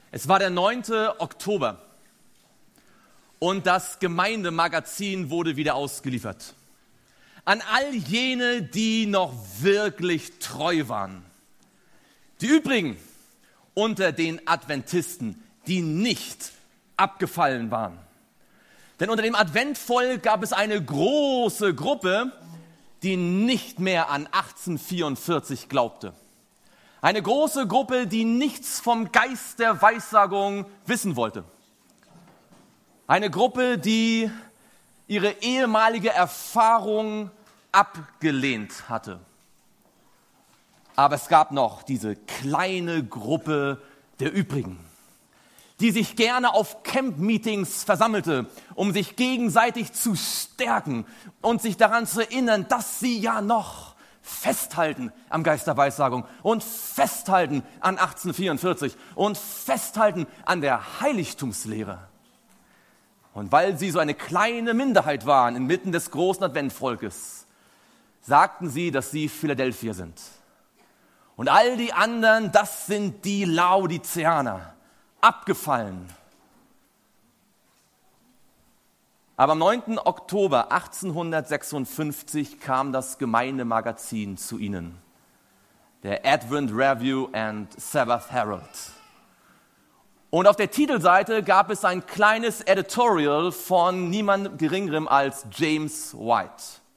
Es war der 9. Oktober und das Gemeindemagazin wurde wieder ausgeliefert. An all jene, die noch wirklich treu waren. Die übrigen unter den Adventisten, die nicht abgefallen waren. Denn unter dem Adventvolk gab es eine große Gruppe, die nicht mehr an 1844 glaubte. Eine große Gruppe, die nichts vom Geist der Weissagung wissen wollte. Eine Gruppe, die ihre ehemalige Erfahrung abgelehnt hatte. Aber es gab noch diese kleine Gruppe der übrigen, die sich gerne auf Camp-Meetings versammelte, um sich gegenseitig zu stärken und sich daran zu erinnern, dass sie ja noch festhalten am Geist der Weissagung und festhalten an 1844 und festhalten an der Heiligtumslehre. Und weil sie so eine kleine Minderheit waren inmitten des großen Adventvolkes, sagten sie, dass sie Philadelphier sind. Und all die anderen, das sind die Laodiceaner, abgefallen. Aber am 9. Oktober 1856 kam das Gemeindemagazin zu ihnen, der Advent Review and Sabbath Herald. Und auf der Titelseite gab es ein kleines Editorial von niemand Geringerem als James White.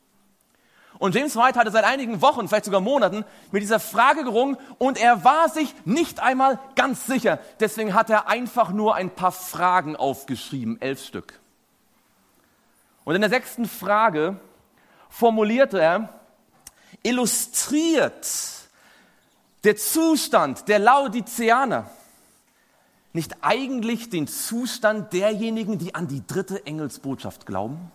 Und James White hatte seit einigen Wochen, vielleicht sogar Monaten, mit dieser Frage gerungen und er war sich nicht einmal ganz sicher. Deswegen hat er einfach nur ein paar Fragen aufgeschrieben, 11 Stück. Und in der 6. Frage formulierte er, illustriert der Zustand der Laodiceaner nicht eigentlich den Zustand derjenigen, die an die 3. Engelsbotschaft glauben?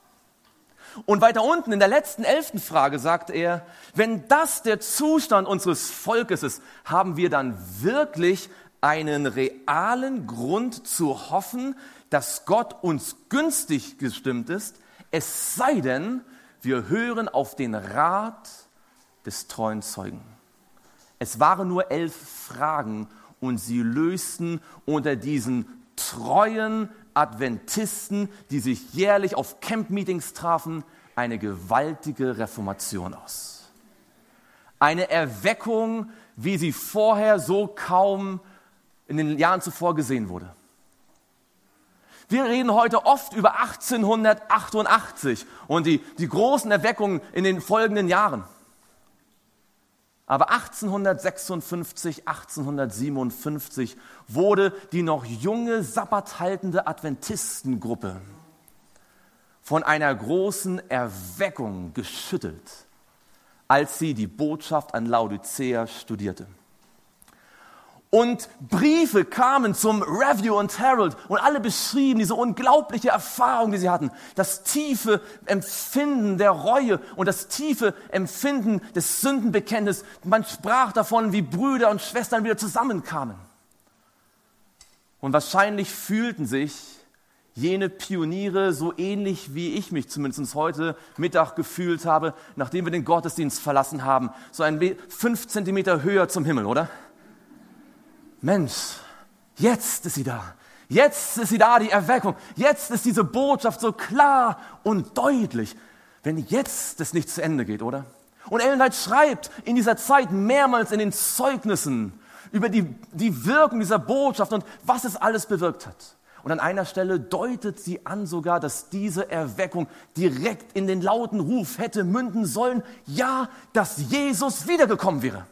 Und weiter unten in der letzten 11. Frage sagt er, wenn das der Zustand unseres Volkes ist, haben wir dann wirklich einen realen Grund zu hoffen, dass Gott uns günstig gestimmt ist, es sei denn, wir hören auf den Rat des treuen Zeugen. Es waren nur 11 Fragen und sie lösten unter diesen treuen Adventisten, die sich jährlich auf Camp-Meetings trafen, eine gewaltige Reformation aus. Eine Erweckung, wie sie vorher so kaum in den Jahren zuvor gesehen wurde. Wir reden heute oft über 1888 und die großen Erweckungen in den folgenden Jahren. Aber 1856, 1857 wurde die noch junge, sabbathaltende Adventistengruppe von einer großen Erweckung geschüttelt, als sie die Botschaft an Laodicea studierte. Und Briefe kamen zum Review und Herald und alle beschrieben diese unglaubliche Erfahrung, die sie hatten. Das tiefe Empfinden der Reue und das tiefe Empfinden des Sündenbekenntnisses. Man sprach davon, wie Brüder und Schwestern wieder zusammenkamen. Und wahrscheinlich fühlten sich jene Pioniere so ähnlich, wie ich mich zumindest heute Mittag gefühlt habe, nachdem wir den Gottesdienst verlassen haben. So ein 5 Zentimeter höher zum Himmel, oder? Mensch, jetzt ist sie da. Jetzt ist sie da, die Erweckung. Jetzt ist diese Botschaft so klar und deutlich. Wenn jetzt es nicht zu Ende geht, oder? Und Ellen White schreibt in dieser Zeit mehrmals in den Zeugnissen über die Wirkung dieser Botschaft und was es alles bewirkt hat. Und an einer Stelle deutet sie an sogar, dass diese Erweckung direkt in den lauten Ruf hätte münden sollen, ja, dass Jesus wiedergekommen wäre.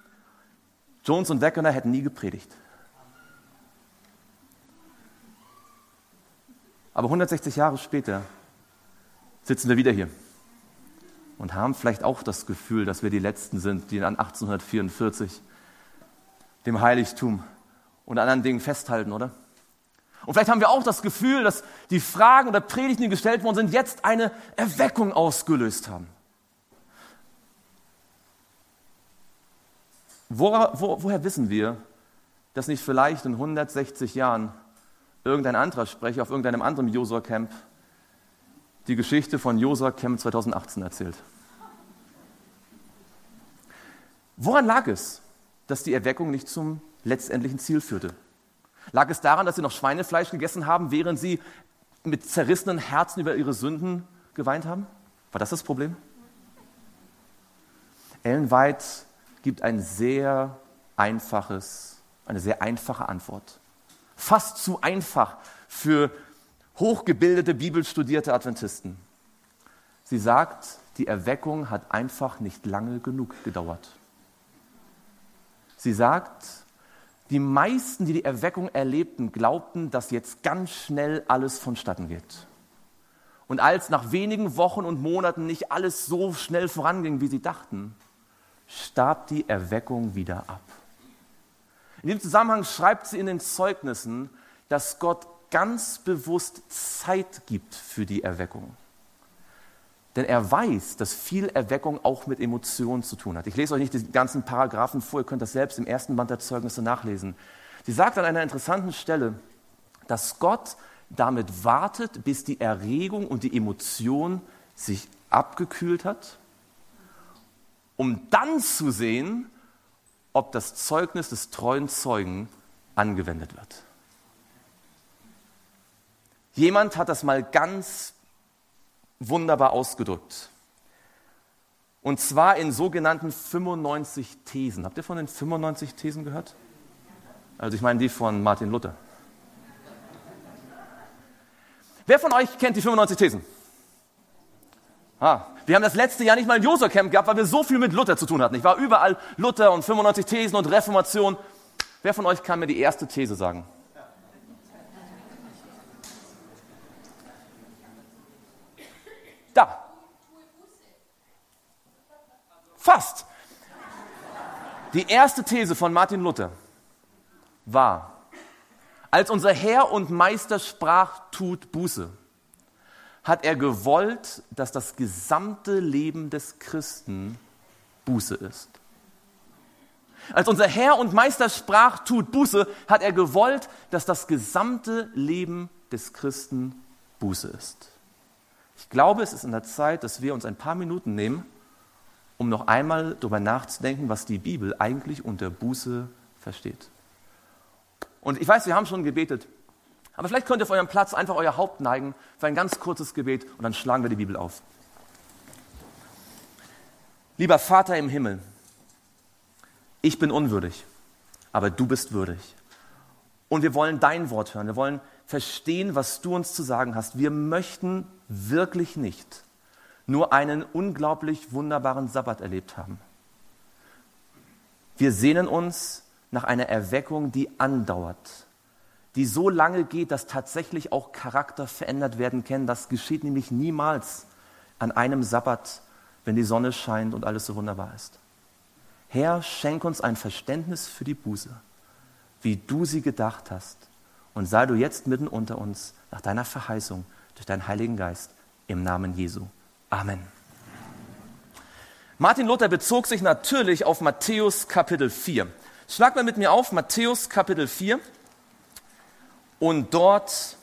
Jones und Weggener hätten nie gepredigt. Aber 160 Jahre später sitzen wir wieder hier und haben vielleicht auch das Gefühl, dass wir die Letzten sind, die an 1844 dem Heiligtum und anderen Dingen festhalten, oder? Und vielleicht haben wir auch das Gefühl, dass die Fragen oder Predigten, die gestellt worden sind, jetzt eine Erweckung ausgelöst haben. Woher wissen wir, dass nicht vielleicht in 160 Jahren irgendein anderer Sprecher auf irgendeinem anderen Josua-Camp die Geschichte von Josua Camp 2018 erzählt? Woran lag es, dass die Erweckung nicht zum letztendlichen Ziel führte? Lag es daran, dass sie noch Schweinefleisch gegessen haben, während sie mit zerrissenen Herzen über ihre Sünden geweint haben? War das das Problem? Ellen White gibt eine sehr einfache Antwort. Fast zu einfach für hochgebildete, bibelstudierte Adventisten. Sie sagt, die Erweckung hat einfach nicht lange genug gedauert. Sie sagt, die meisten, die die Erweckung erlebten, glaubten, dass jetzt ganz schnell alles vonstatten geht. Und als nach wenigen Wochen und Monaten nicht alles so schnell voranging, wie sie dachten, starb die Erweckung wieder ab. In diesem Zusammenhang schreibt sie in den Zeugnissen, dass Gott ganz bewusst Zeit gibt für die Erweckung. Denn er weiß, dass viel Erweckung auch mit Emotionen zu tun hat. Ich lese euch nicht die ganzen Paragraphen vor, ihr könnt das selbst im ersten Band der Zeugnisse nachlesen. Sie sagt an einer interessanten Stelle, dass Gott damit wartet, bis die Erregung und die Emotion sich abgekühlt hat, um dann zu sehen, ob das Zeugnis des treuen Zeugen angewendet wird. Jemand hat das mal ganz wunderbar ausgedrückt. Und zwar in sogenannten 95 Thesen. Habt ihr von den 95 Thesen gehört? Also ich meine die von Martin Luther. Wer von euch kennt die 95 Thesen? Wir haben das letzte Jahr nicht mal ein Josua-Camp gehabt, weil wir so viel mit Luther zu tun hatten. Ich war überall Luther und 95 Thesen und Reformation. Wer von euch kann mir die erste These sagen? Da. Fast. Die erste These von Martin Luther war, als unser Herr und Meister sprach, tut Buße, hat er gewollt, dass das gesamte Leben des Christen Buße ist. Als unser Herr und Meister sprach, tut Buße, hat er gewollt, dass das gesamte Leben des Christen Buße ist. Ich glaube, es ist an der Zeit, dass wir uns ein paar Minuten nehmen, um noch einmal darüber nachzudenken, was die Bibel eigentlich unter Buße versteht. Und ich weiß, wir haben schon gebetet, aber vielleicht könnt ihr auf eurem Platz einfach euer Haupt neigen für ein ganz kurzes Gebet und dann schlagen wir die Bibel auf. Lieber Vater im Himmel, ich bin unwürdig, aber du bist würdig. Und wir wollen dein Wort hören, wir wollen verstehen, was du uns zu sagen hast. Wir möchten wirklich nicht nur einen unglaublich wunderbaren Sabbat erlebt haben. Wir sehnen uns nach einer Erweckung, die andauert, die so lange geht, dass tatsächlich auch Charakter verändert werden kann. Das geschieht nämlich niemals an einem Sabbat, wenn die Sonne scheint und alles so wunderbar ist. Herr, schenk uns ein Verständnis für die Buße, wie du sie gedacht hast. Und sei du jetzt mitten unter uns nach deiner Verheißung durch deinen Heiligen Geist im Namen Jesu. Amen. Martin Luther bezog sich natürlich auf Matthäus Kapitel 4. Schlag mal mit mir auf, Matthäus Kapitel 4. Und dort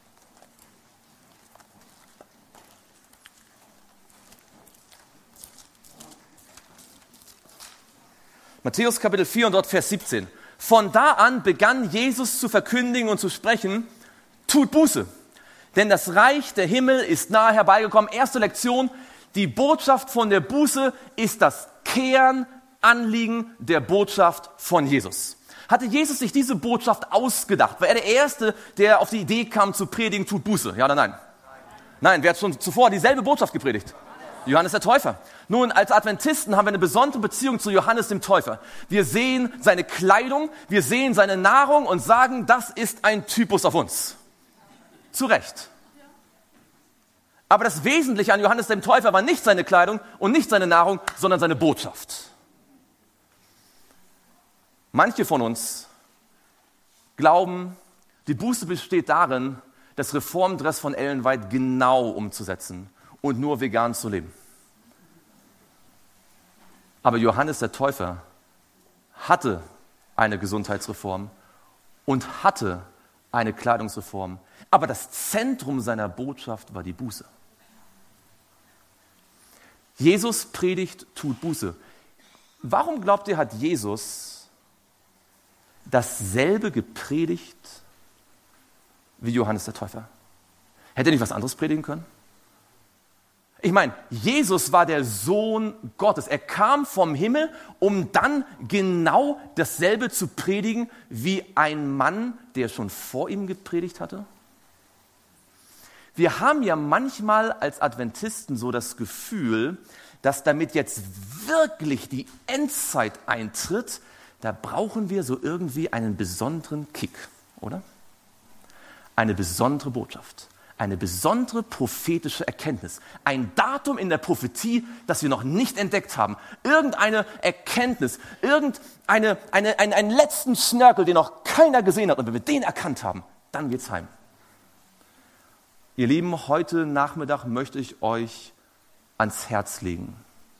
Matthäus Kapitel 4 und dort Vers 17. Von da an begann Jesus zu verkündigen und zu sprechen, tut Buße, denn das Reich der Himmel ist nahe herbeigekommen. Erste Lektion, die Botschaft von der Buße ist das Kernanliegen der Botschaft von Jesus. Hatte Jesus sich diese Botschaft ausgedacht? War er der Erste, der auf die Idee kam zu predigen, tut Buße? Ja oder nein? Nein, wer hat schon zuvor dieselbe Botschaft gepredigt? Johannes der Täufer. Nun, als Adventisten haben wir eine besondere Beziehung zu Johannes dem Täufer. Wir sehen seine Kleidung, wir sehen seine Nahrung und sagen, das ist ein Typus auf uns. Zu Recht. Aber das Wesentliche an Johannes dem Täufer war nicht seine Kleidung und nicht seine Nahrung, sondern seine Botschaft. Manche von uns glauben, die Buße besteht darin, das Reformdress von Ellen White genau umzusetzen und nur vegan zu leben. Aber Johannes der Täufer hatte eine Gesundheitsreform und hatte eine Kleidungsreform. Aber das Zentrum seiner Botschaft war die Buße. Jesus predigt, tut Buße. Warum glaubt ihr, hat Jesus dasselbe gepredigt wie Johannes der Täufer? Hätte er nicht was anderes predigen können? Ich meine, Jesus war der Sohn Gottes. Er kam vom Himmel, um dann genau dasselbe zu predigen wie ein Mann, der schon vor ihm gepredigt hatte. Wir haben ja manchmal als Adventisten so das Gefühl, dass damit jetzt wirklich die Endzeit eintritt, da brauchen wir so irgendwie einen besonderen Kick, oder? Eine besondere Botschaft. Eine besondere prophetische Erkenntnis. Ein Datum in der Prophetie, das wir noch nicht entdeckt haben. Irgendeine Erkenntnis, einen letzten Schnörkel, den noch keiner gesehen hat. Und wenn wir den erkannt haben, dann geht's heim. Ihr Lieben, heute Nachmittag möchte ich euch ans Herz legen,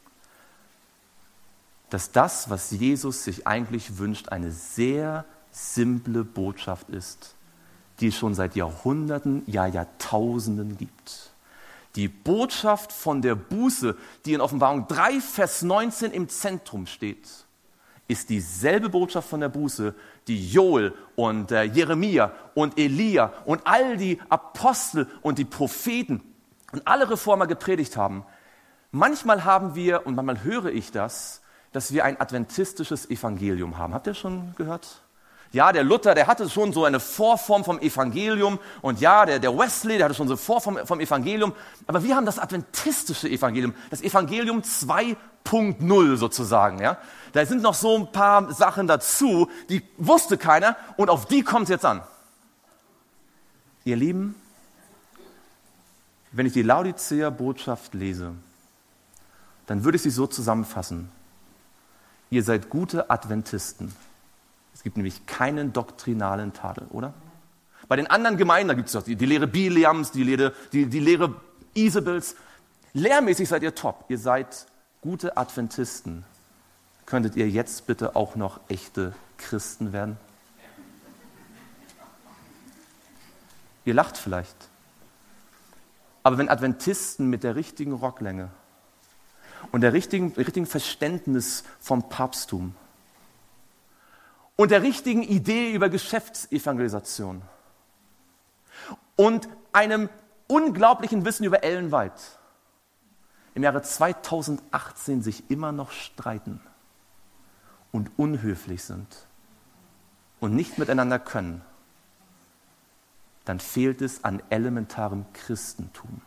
dass das, was Jesus sich eigentlich wünscht, eine sehr simple Botschaft ist, die es schon seit Jahrhunderten, ja Jahrtausenden gibt. Die Botschaft von der Buße, die in Offenbarung 3, Vers 19 im Zentrum steht, ist dieselbe Botschaft von der Buße, die Joel und Jeremia und Elia und all die Apostel und die Propheten und alle Reformer gepredigt haben. Manchmal haben wir, und manchmal höre ich das, dass wir ein adventistisches Evangelium haben. Habt ihr schon gehört? Ja, der Luther, der hatte schon so eine Vorform vom Evangelium und ja, der Wesley, der hatte schon so eine Vorform vom Evangelium, aber wir haben das adventistische Evangelium, das Evangelium 2.0 sozusagen, ja. Da sind noch so ein paar Sachen dazu, die wusste keiner und auf die kommt es jetzt an. Ihr Lieben, wenn ich die Laodicea-Botschaft lese, dann würde ich sie so zusammenfassen. Ihr seid gute Adventisten. Es gibt nämlich keinen doktrinalen Tadel, oder? Bei den anderen Gemeinden, da gibt es doch die Lehre Bileams, die Lehre Isabels. Lehrmäßig seid ihr top. Ihr seid gute Adventisten. Könntet ihr jetzt bitte auch noch echte Christen werden? Ihr lacht vielleicht. Aber wenn Adventisten mit der richtigen Rocklänge und der richtigen Verständnis vom Papsttum und der richtigen Idee über Geschäftsevangelisation und einem unglaublichen Wissen über Ellen White im Jahre 2018 sich immer noch streiten und unhöflich sind und nicht miteinander können, dann fehlt es an elementarem Christentum.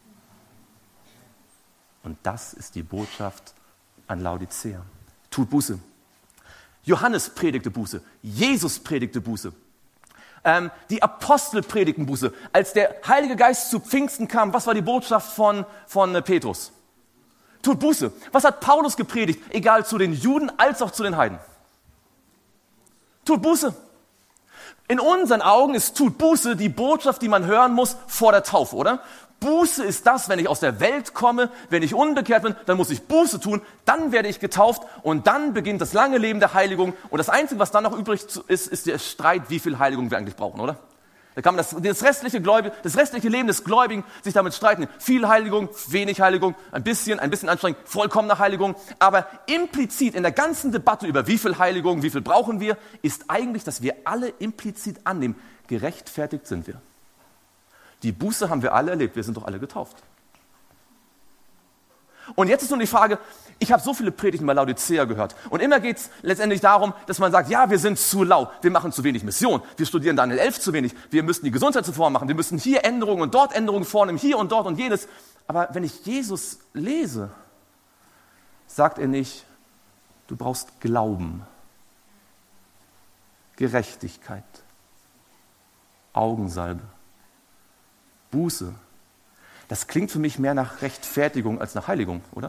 Und das ist die Botschaft an Laodicea. Tut Buße. Johannes predigte Buße, Jesus predigte Buße, die Apostel predigten Buße. Als der Heilige Geist zu Pfingsten kam, was war die Botschaft von Petrus? Tut Buße. Was hat Paulus gepredigt, egal zu den Juden als auch zu den Heiden? Tut Buße. In unseren Augen ist Tut Buße die Botschaft, die man hören muss vor der Taufe, oder? Buße ist das, wenn ich aus der Welt komme, wenn ich unbekehrt bin, dann muss ich Buße tun, dann werde ich getauft und dann beginnt das lange Leben der Heiligung. Und das Einzige, was dann noch übrig ist, ist der Streit, wie viel Heiligung wir eigentlich brauchen, oder? Da kann man das restliche Leben des Gläubigen sich damit streiten. Viel Heiligung, wenig Heiligung, ein bisschen anstrengend, vollkommene Heiligung. Aber implizit in der ganzen Debatte über wie viel Heiligung, wie viel brauchen wir, ist eigentlich, dass wir alle implizit annehmen, gerechtfertigt sind wir. Die Buße haben wir alle erlebt, wir sind doch alle getauft. Und jetzt ist nun die Frage, ich habe so viele Predigten bei Laodicea gehört und immer geht es letztendlich darum, dass man sagt, ja, wir sind zu lau, wir machen zu wenig Mission, wir studieren Daniel 11 zu wenig, wir müssen die Gesundheitsreform machen, wir müssen hier Änderungen und dort Änderungen vornehmen, hier und dort und jenes. Aber wenn ich Jesus lese, sagt er nicht, du brauchst Glauben, Gerechtigkeit, Augensalbe, Buße. Das klingt für mich mehr nach Rechtfertigung als nach Heiligung, oder?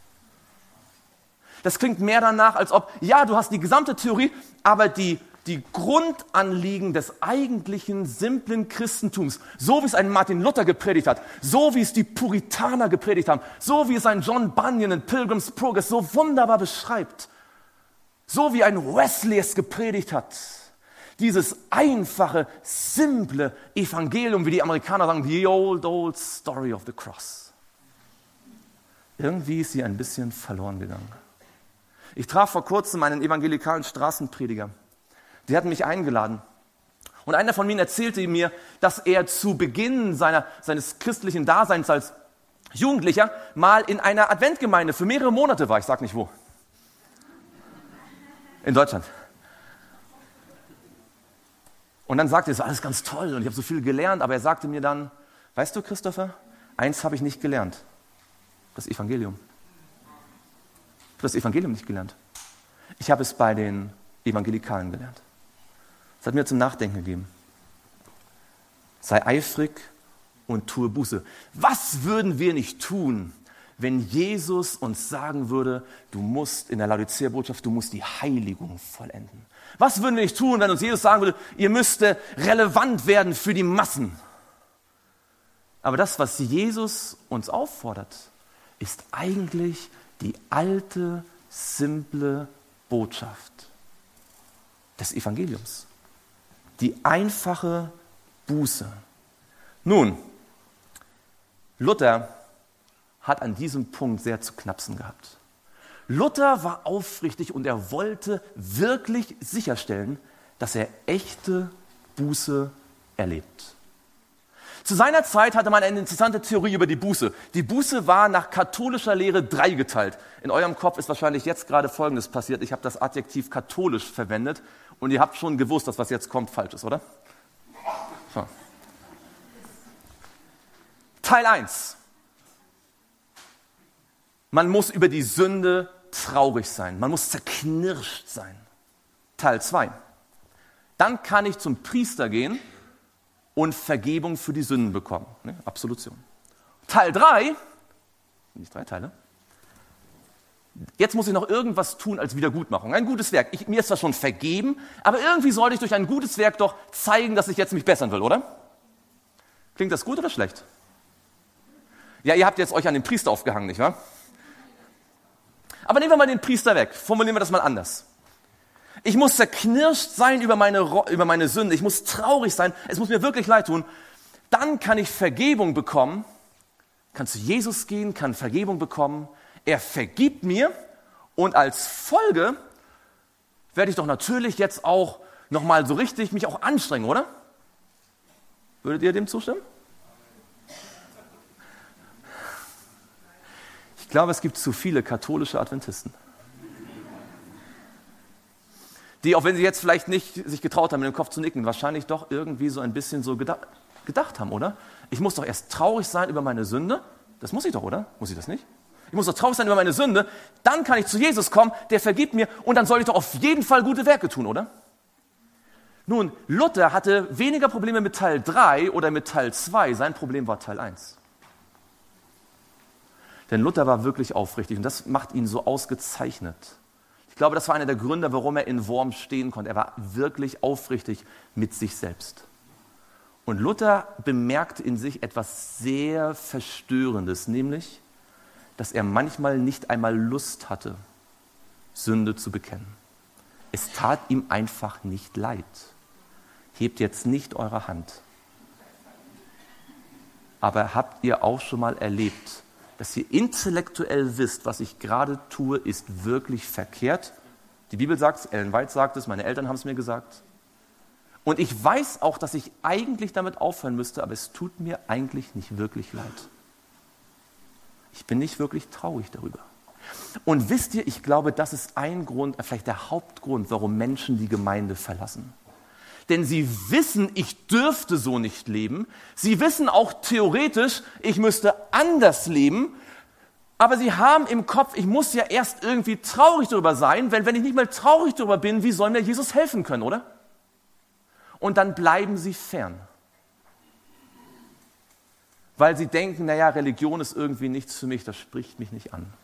Das klingt mehr danach, als ob, ja, du hast die gesamte Theorie, aber die Grundanliegen des eigentlichen, simplen Christentums, so wie es ein Martin Luther gepredigt hat, so wie es die Puritaner gepredigt haben, so wie es ein John Bunyan in Pilgrim's Progress so wunderbar beschreibt, so wie ein Wesley es gepredigt hat, dieses einfache, simple Evangelium, wie die Amerikaner sagen, the old story of the cross. Irgendwie ist sie ein bisschen verloren gegangen. Ich traf vor kurzem einen evangelikalen Straßenprediger, die hatten mich eingeladen. Und einer von ihnen erzählte mir, dass er zu Beginn seines christlichen Daseins als Jugendlicher mal in einer Adventgemeinde für mehrere Monate war. Ich sag nicht wo. In Deutschland. Und dann sagte er, es ist alles ganz toll und ich habe so viel gelernt, aber er sagte mir dann, weißt du, Christopher, eins habe ich nicht gelernt. Das Evangelium. Ich habe das Evangelium nicht gelernt. Ich habe es bei den Evangelikalen gelernt. Das hat mir zum Nachdenken gegeben. Sei eifrig und tue Buße. Was würden wir nicht tun, wenn Jesus uns sagen würde, du musst in der Laodicea-Botschaft, du musst die Heiligung vollenden? Was würden wir nicht tun, wenn uns Jesus sagen würde, ihr müsst relevant werden für die Massen? Aber das, was Jesus uns auffordert, ist eigentlich die alte, simple Botschaft des Evangeliums. Die einfache Buße. Nun, Luther hat an diesem Punkt sehr zu knapsen gehabt. Luther war aufrichtig und er wollte wirklich sicherstellen, dass er echte Buße erlebt. Zu seiner Zeit hatte man eine interessante Theorie über die Buße. Die Buße war nach katholischer Lehre dreigeteilt. In eurem Kopf ist wahrscheinlich jetzt gerade Folgendes passiert. Ich habe das Adjektiv katholisch verwendet und ihr habt schon gewusst, dass was jetzt kommt falsch ist, oder? So. Teil 1. Man muss über die Sünde traurig sein. Man muss zerknirscht sein. Teil 2. Dann kann ich zum Priester gehen und Vergebung für die Sünden bekommen. Ne? Absolution. Teil 3, nicht 3 Teile, jetzt muss ich noch irgendwas tun als Wiedergutmachung. Ein gutes Werk. Mir ist zwar schon vergeben, aber irgendwie sollte ich durch ein gutes Werk doch zeigen, dass ich jetzt mich bessern will, oder? Klingt das gut oder schlecht? Ja, ihr habt jetzt euch an den Priester aufgehangen, nicht wahr? Aber nehmen wir mal den Priester weg. Formulieren wir das mal anders. Ich muss zerknirscht sein über meine Sünde. Ich muss traurig sein. Es muss mir wirklich leid tun. Dann kann ich Vergebung bekommen. Kann zu Jesus gehen, kann Vergebung bekommen. Er vergibt mir. Und als Folge werde ich doch natürlich jetzt auch nochmal so richtig mich auch anstrengen, oder? Würdet ihr dem zustimmen? Ich glaube, es gibt zu viele katholische Adventisten, die, auch wenn sie jetzt vielleicht nicht sich getraut haben, mit dem Kopf zu nicken, wahrscheinlich doch irgendwie so ein bisschen so gedacht haben, oder? Ich muss doch erst traurig sein über meine Sünde. Das muss ich doch, oder? Muss ich das nicht? Ich muss doch traurig sein über meine Sünde. Dann kann ich zu Jesus kommen, der vergibt mir und dann soll ich doch auf jeden Fall gute Werke tun, oder? Nun, Luther hatte weniger Probleme mit Teil 3 oder mit Teil 2. Sein Problem war Teil 1. Denn Luther war wirklich aufrichtig und das macht ihn so ausgezeichnet. Ich glaube, das war einer der Gründe, warum er in Worms stehen konnte. Er war wirklich aufrichtig mit sich selbst. Und Luther bemerkte in sich etwas sehr Verstörendes, nämlich, dass er manchmal nicht einmal Lust hatte, Sünde zu bekennen. Es tat ihm einfach nicht leid. Hebt jetzt nicht eure Hand. Aber habt ihr auch schon mal erlebt, dass ihr intellektuell wisst, was ich gerade tue, ist wirklich verkehrt? Die Bibel sagt es, Ellen White sagt es, meine Eltern haben es mir gesagt. Und ich weiß auch, dass ich eigentlich damit aufhören müsste, aber es tut mir eigentlich nicht wirklich leid. Ich bin nicht wirklich traurig darüber. Und wisst ihr, ich glaube, das ist ein Grund, vielleicht der Hauptgrund, warum Menschen die Gemeinde verlassen. Denn sie wissen, ich dürfte so nicht leben. Sie wissen auch theoretisch, ich müsste anders leben. Aber sie haben im Kopf, ich muss ja erst irgendwie traurig darüber sein. Wenn ich nicht mal traurig darüber bin, wie soll mir Jesus helfen können, oder? Und dann bleiben sie fern. Weil sie denken, naja, Religion ist irgendwie nichts für mich, das spricht mich nicht an.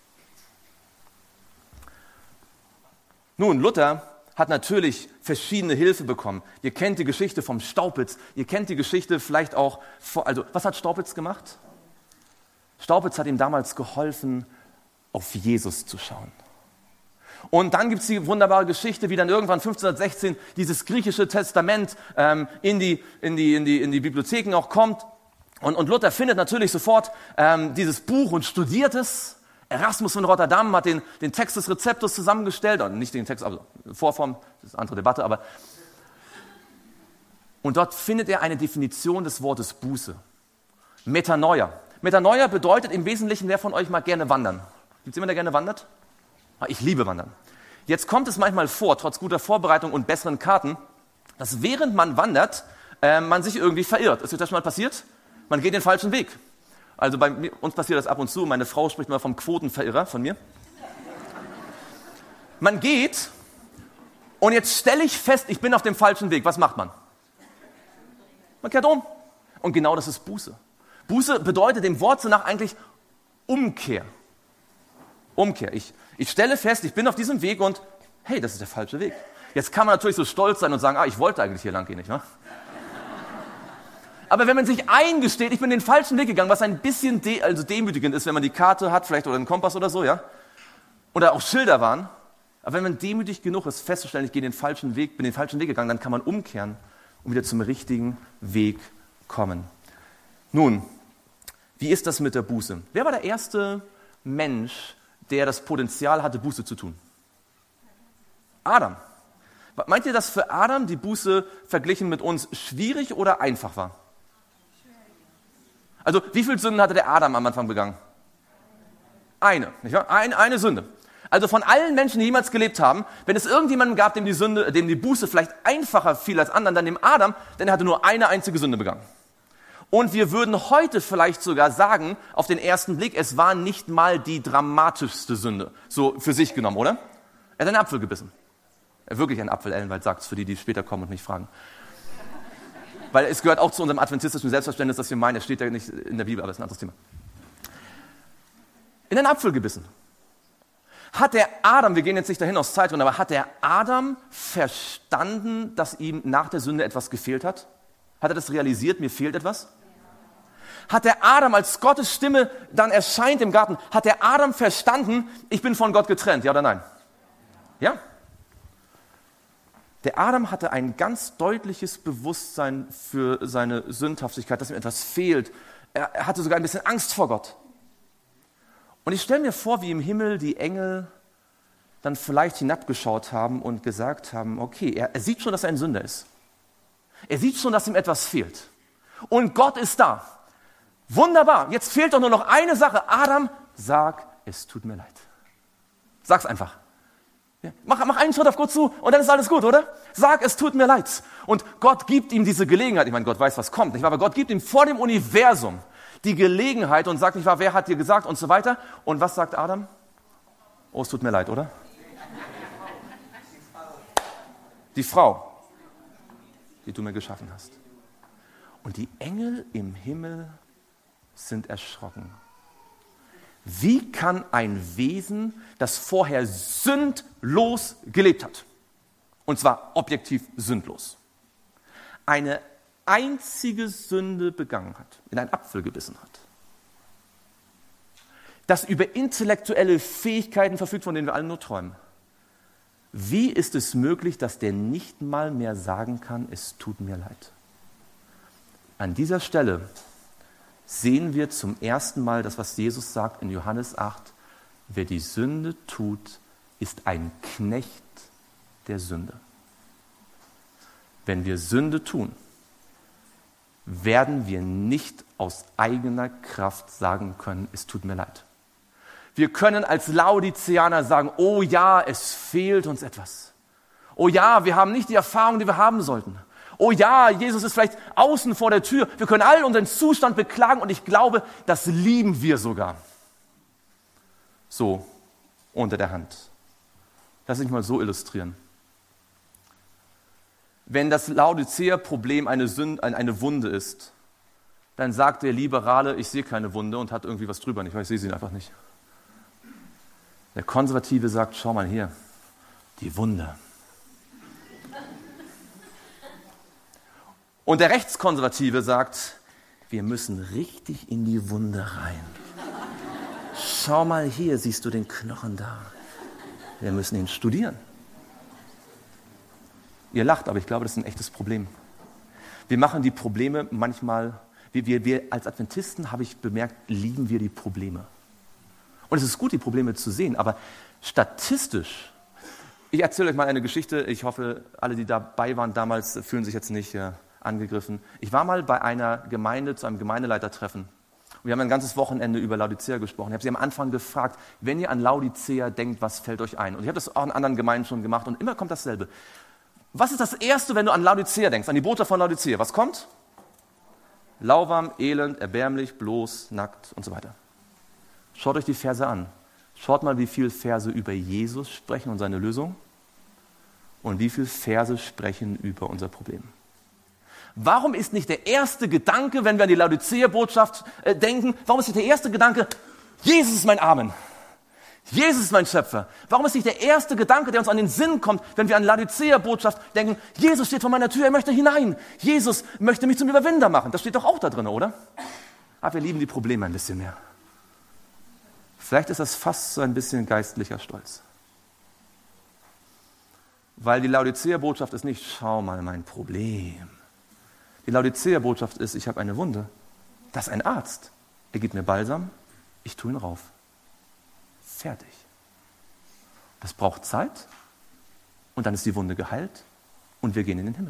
Nun, Luther hat natürlich verschiedene Hilfe bekommen. Ihr kennt die Geschichte vom Staupitz. Ihr kennt die Geschichte vielleicht auch, was hat Staupitz gemacht? Staupitz hat ihm damals geholfen, auf Jesus zu schauen. Und dann gibt es die wunderbare Geschichte, wie dann irgendwann 1516 dieses griechische Testament in die Bibliotheken auch kommt. Und Luther findet natürlich sofort dieses Buch und studiert es. Erasmus von Rotterdam hat den Text des Rezeptus zusammengestellt, oder nicht den Text, also Vorform, das ist eine andere Debatte, aber und dort findet er eine Definition des Wortes Buße. Metanoia. Metanoia bedeutet im Wesentlichen, wer von euch mag gerne wandern? Gibt es jemanden, der gerne wandert? Ich liebe Wandern. Jetzt kommt es manchmal vor, trotz guter Vorbereitung und besseren Karten, dass während man wandert, man sich irgendwie verirrt. Ist euch das schon mal passiert? Man geht den falschen Weg. Also uns passiert das ab und zu. Meine Frau spricht mal vom Quotenverirrer von mir. Man geht und jetzt stelle ich fest, ich bin auf dem falschen Weg. Was macht man? Man kehrt um. Und genau das ist Buße. Buße bedeutet dem Wortsinn nach eigentlich Umkehr. Umkehr. Ich stelle fest, ich bin auf diesem Weg und hey, das ist der falsche Weg. Jetzt kann man natürlich so stolz sein und sagen, ich wollte eigentlich hier lang gehen, nicht wahr? Aber wenn man sich eingesteht, ich bin den falschen Weg gegangen, was ein bisschen demütigend ist, wenn man die Karte hat, vielleicht oder einen Kompass oder so, ja? Oder auch Schilder waren. Aber wenn man demütig genug ist, festzustellen, ich bin den falschen Weg gegangen, dann kann man umkehren und wieder zum richtigen Weg kommen. Nun, wie ist das mit der Buße? Wer war der erste Mensch, der das Potenzial hatte, Buße zu tun? Adam. Meint ihr, dass für Adam die Buße verglichen mit uns schwierig oder einfach war? Also, wie viele Sünden hatte der Adam am Anfang begangen? Eine, nicht wahr? Eine Sünde. Also von allen Menschen, die jemals gelebt haben, wenn es irgendjemanden gab, dem die Buße vielleicht einfacher fiel als anderen, dann dem Adam, denn er hatte nur eine einzige Sünde begangen. Und wir würden heute vielleicht sogar sagen, auf den ersten Blick, es war nicht mal die dramatischste Sünde, so für sich genommen, oder? Er hat einen Apfel gebissen. Wirklich ein Apfel, Ellenwald sagt es für die später kommen und mich fragen. Weil es gehört auch zu unserem adventistischen Selbstverständnis, dass wir meinen, es steht ja nicht in der Bibel, aber das ist ein anderes Thema. In einen Apfel gebissen. Hat der Adam, wir gehen jetzt nicht dahin aus Zeitgründen, aber hat der Adam verstanden, dass ihm nach der Sünde etwas gefehlt hat? Hat er das realisiert, mir fehlt etwas? Hat der Adam, als Gottes Stimme dann erscheint im Garten, hat der Adam verstanden, ich bin von Gott getrennt, ja oder nein? Ja? Der Adam hatte ein ganz deutliches Bewusstsein für seine Sündhaftigkeit, dass ihm etwas fehlt. Er hatte sogar ein bisschen Angst vor Gott. Und ich stelle mir vor, wie im Himmel die Engel dann vielleicht hinabgeschaut haben und gesagt haben, okay, er sieht schon, dass er ein Sünder ist. Er sieht schon, dass ihm etwas fehlt. Und Gott ist da. Wunderbar, jetzt fehlt doch nur noch eine Sache. Adam, sag, es tut mir leid. Sag's einfach. Ja, mach einen Schritt auf Gott zu und dann ist alles gut, oder? Sag, es tut mir leid. Und Gott gibt ihm diese Gelegenheit. Ich meine, Gott weiß, was kommt, nicht wahr? Aber Gott gibt ihm vor dem Universum die Gelegenheit und sagt, nicht wahr, wer hat dir gesagt und so weiter. Und was sagt Adam? Oh, es tut mir leid, oder? Die Frau, die du mir geschaffen hast. Und die Engel im Himmel sind erschrocken. Wie kann ein Wesen, das vorher sündlos gelebt hat, und zwar objektiv sündlos, eine einzige Sünde begangen hat, in einen Apfel gebissen hat, das über intellektuelle Fähigkeiten verfügt, von denen wir alle nur träumen, wie ist es möglich, dass der nicht mal mehr sagen kann, es tut mir leid? An dieser Stelle sehen wir zum ersten Mal das, was Jesus sagt in Johannes 8. Wer die Sünde tut, ist ein Knecht der Sünde. Wenn wir Sünde tun, werden wir nicht aus eigener Kraft sagen können, es tut mir leid. Wir können als Laodiceaner sagen, oh ja, es fehlt uns etwas. Oh ja, wir haben nicht die Erfahrung, die wir haben sollten. Oh ja, Jesus ist vielleicht außen vor der Tür. Wir können all unseren Zustand beklagen und ich glaube, das lieben wir sogar. So, unter der Hand. Lass mich mal so illustrieren. Wenn das Laodicea-Problem eine Wunde ist, dann sagt der Liberale, ich sehe keine Wunde und hat irgendwie was drüber. Ich sehe sie einfach nicht. Der Konservative sagt, schau mal hier, die Wunde. Und der Rechtskonservative sagt, wir müssen richtig in die Wunde rein. Schau mal hier, siehst du den Knochen da. Wir müssen ihn studieren. Ihr lacht, aber ich glaube, das ist ein echtes Problem. Wir machen die Probleme manchmal, wir als Adventisten, habe ich bemerkt, lieben wir die Probleme. Und es ist gut, die Probleme zu sehen, aber statistisch, ich erzähle euch mal eine Geschichte, ich hoffe, alle, die dabei waren damals, fühlen sich jetzt nicht angegriffen. Ich war mal bei einer Gemeinde, zu einem Gemeindeleitertreffen. Und wir haben ein ganzes Wochenende über Laodicea gesprochen. Ich habe sie am Anfang gefragt, wenn ihr an Laodicea denkt, was fällt euch ein? Und ich habe das auch in anderen Gemeinden schon gemacht und immer kommt dasselbe. Was ist das Erste, wenn du an Laodicea denkst, an die Botschaft von Laodicea? Was kommt? Lauwarm, elend, erbärmlich, bloß, nackt und so weiter. Schaut euch die Verse an. Schaut mal, wie viele Verse über Jesus sprechen und seine Lösung und wie viele Verse sprechen über unser Problem. Warum ist nicht der erste Gedanke, wenn wir an die Laodicea-Botschaft denken, warum ist nicht der erste Gedanke, Jesus ist mein Amen, Jesus ist mein Schöpfer? Warum ist nicht der erste Gedanke, der uns an den Sinn kommt, wenn wir an die Laodicea-Botschaft denken, Jesus steht vor meiner Tür, er möchte hinein, Jesus möchte mich zum Überwinder machen? Das steht doch auch da drin, oder? Aber wir lieben die Probleme ein bisschen mehr. Vielleicht ist das fast so ein bisschen geistlicher Stolz. Weil die Laodicea-Botschaft ist nicht, schau mal mein Problem. Die Laodicea-Botschaft ist, ich habe eine Wunde. Das ist ein Arzt. Er gibt mir Balsam, ich tue ihn rauf. Fertig. Das braucht Zeit und dann ist die Wunde geheilt und wir gehen in den Himmel.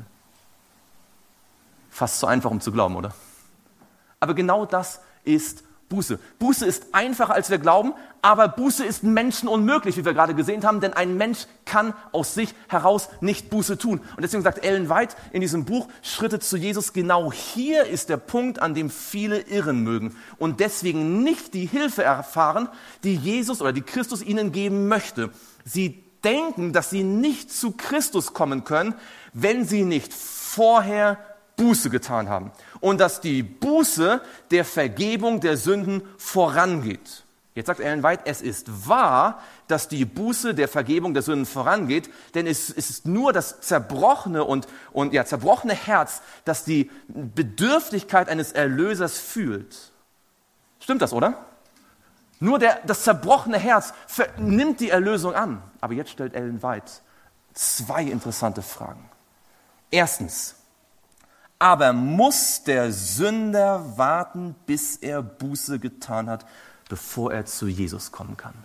Fast so einfach, um zu glauben, oder? Aber genau das ist Buße. Buße ist einfacher, als wir glauben, aber Buße ist Menschen unmöglich, wie wir gerade gesehen haben, denn ein Mensch kann aus sich heraus nicht Buße tun. Und deswegen sagt Ellen White in diesem Buch Schritte zu Jesus, genau hier ist der Punkt, an dem viele irren mögen und deswegen nicht die Hilfe erfahren, die Jesus oder die Christus ihnen geben möchte. Sie denken, dass sie nicht zu Christus kommen können, wenn sie nicht vorher Buße getan haben. Und dass die Buße der Vergebung der Sünden vorangeht. Jetzt sagt Ellen White, es ist wahr, dass die Buße der Vergebung der Sünden vorangeht, denn es ist nur das zerbrochene zerbrochene Herz, das die Bedürftigkeit eines Erlösers fühlt. Stimmt das, oder? Nur das zerbrochene Herz nimmt die Erlösung an. Aber jetzt stellt Ellen White 2 interessante Fragen. Erstens, aber muss der Sünder warten, bis er Buße getan hat, bevor er zu Jesus kommen kann?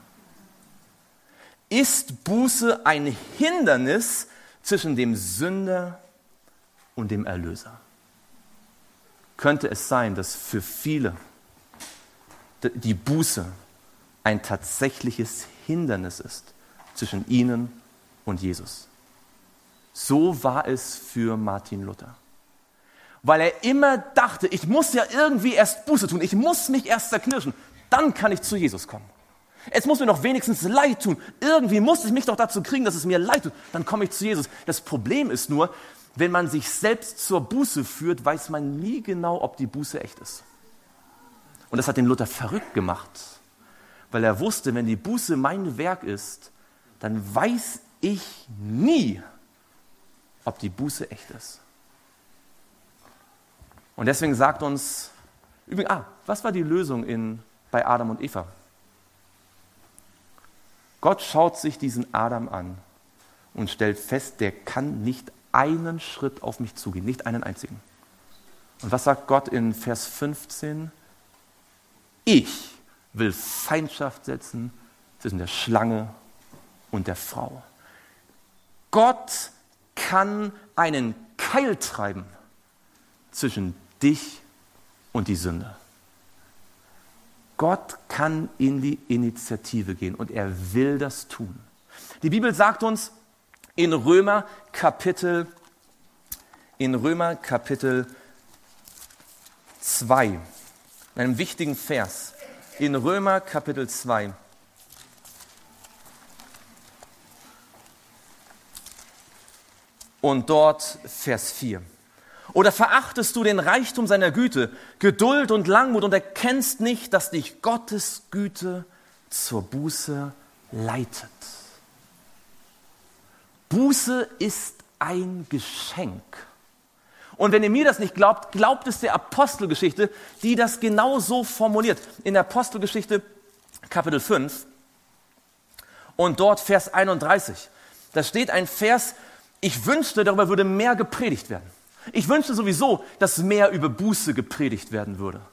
Ist Buße ein Hindernis zwischen dem Sünder und dem Erlöser? Könnte es sein, dass für viele die Buße ein tatsächliches Hindernis ist zwischen ihnen und Jesus? So war es für Martin Luther. Weil er immer dachte, ich muss ja irgendwie erst Buße tun, ich muss mich erst zerknirschen, dann kann ich zu Jesus kommen. Es muss mir doch wenigstens leid tun, irgendwie muss ich mich doch dazu kriegen, dass es mir leid tut, dann komme ich zu Jesus. Das Problem ist nur, wenn man sich selbst zur Buße führt, weiß man nie genau, ob die Buße echt ist. Und das hat den Luther verrückt gemacht, weil er wusste, wenn die Buße mein Werk ist, dann weiß ich nie, ob die Buße echt ist. Und deswegen sagt uns, was war die Lösung bei Adam und Eva? Gott schaut sich diesen Adam an und stellt fest, der kann nicht einen Schritt auf mich zugehen, nicht einen einzigen. Und was sagt Gott in Vers 15? Ich will Feindschaft setzen zwischen der Schlange und der Frau. Gott kann einen Keil treiben zwischen dich und die Sünde. Gott kann in die Initiative gehen und er will das tun. Die Bibel sagt uns in Römer Kapitel 2, in einem wichtigen Vers, in Römer Kapitel 2, und dort Vers 4. Oder verachtest du den Reichtum seiner Güte, Geduld und Langmut und erkennst nicht, dass dich Gottes Güte zur Buße leitet? Buße ist ein Geschenk. Und wenn ihr mir das nicht glaubt, glaubt es der Apostelgeschichte, die das genau so formuliert. In der Apostelgeschichte Kapitel 5 und dort Vers 31. Da steht ein Vers, ich wünschte, darüber würde mehr gepredigt werden. Ich wünschte sowieso, dass mehr über Buße gepredigt werden würde.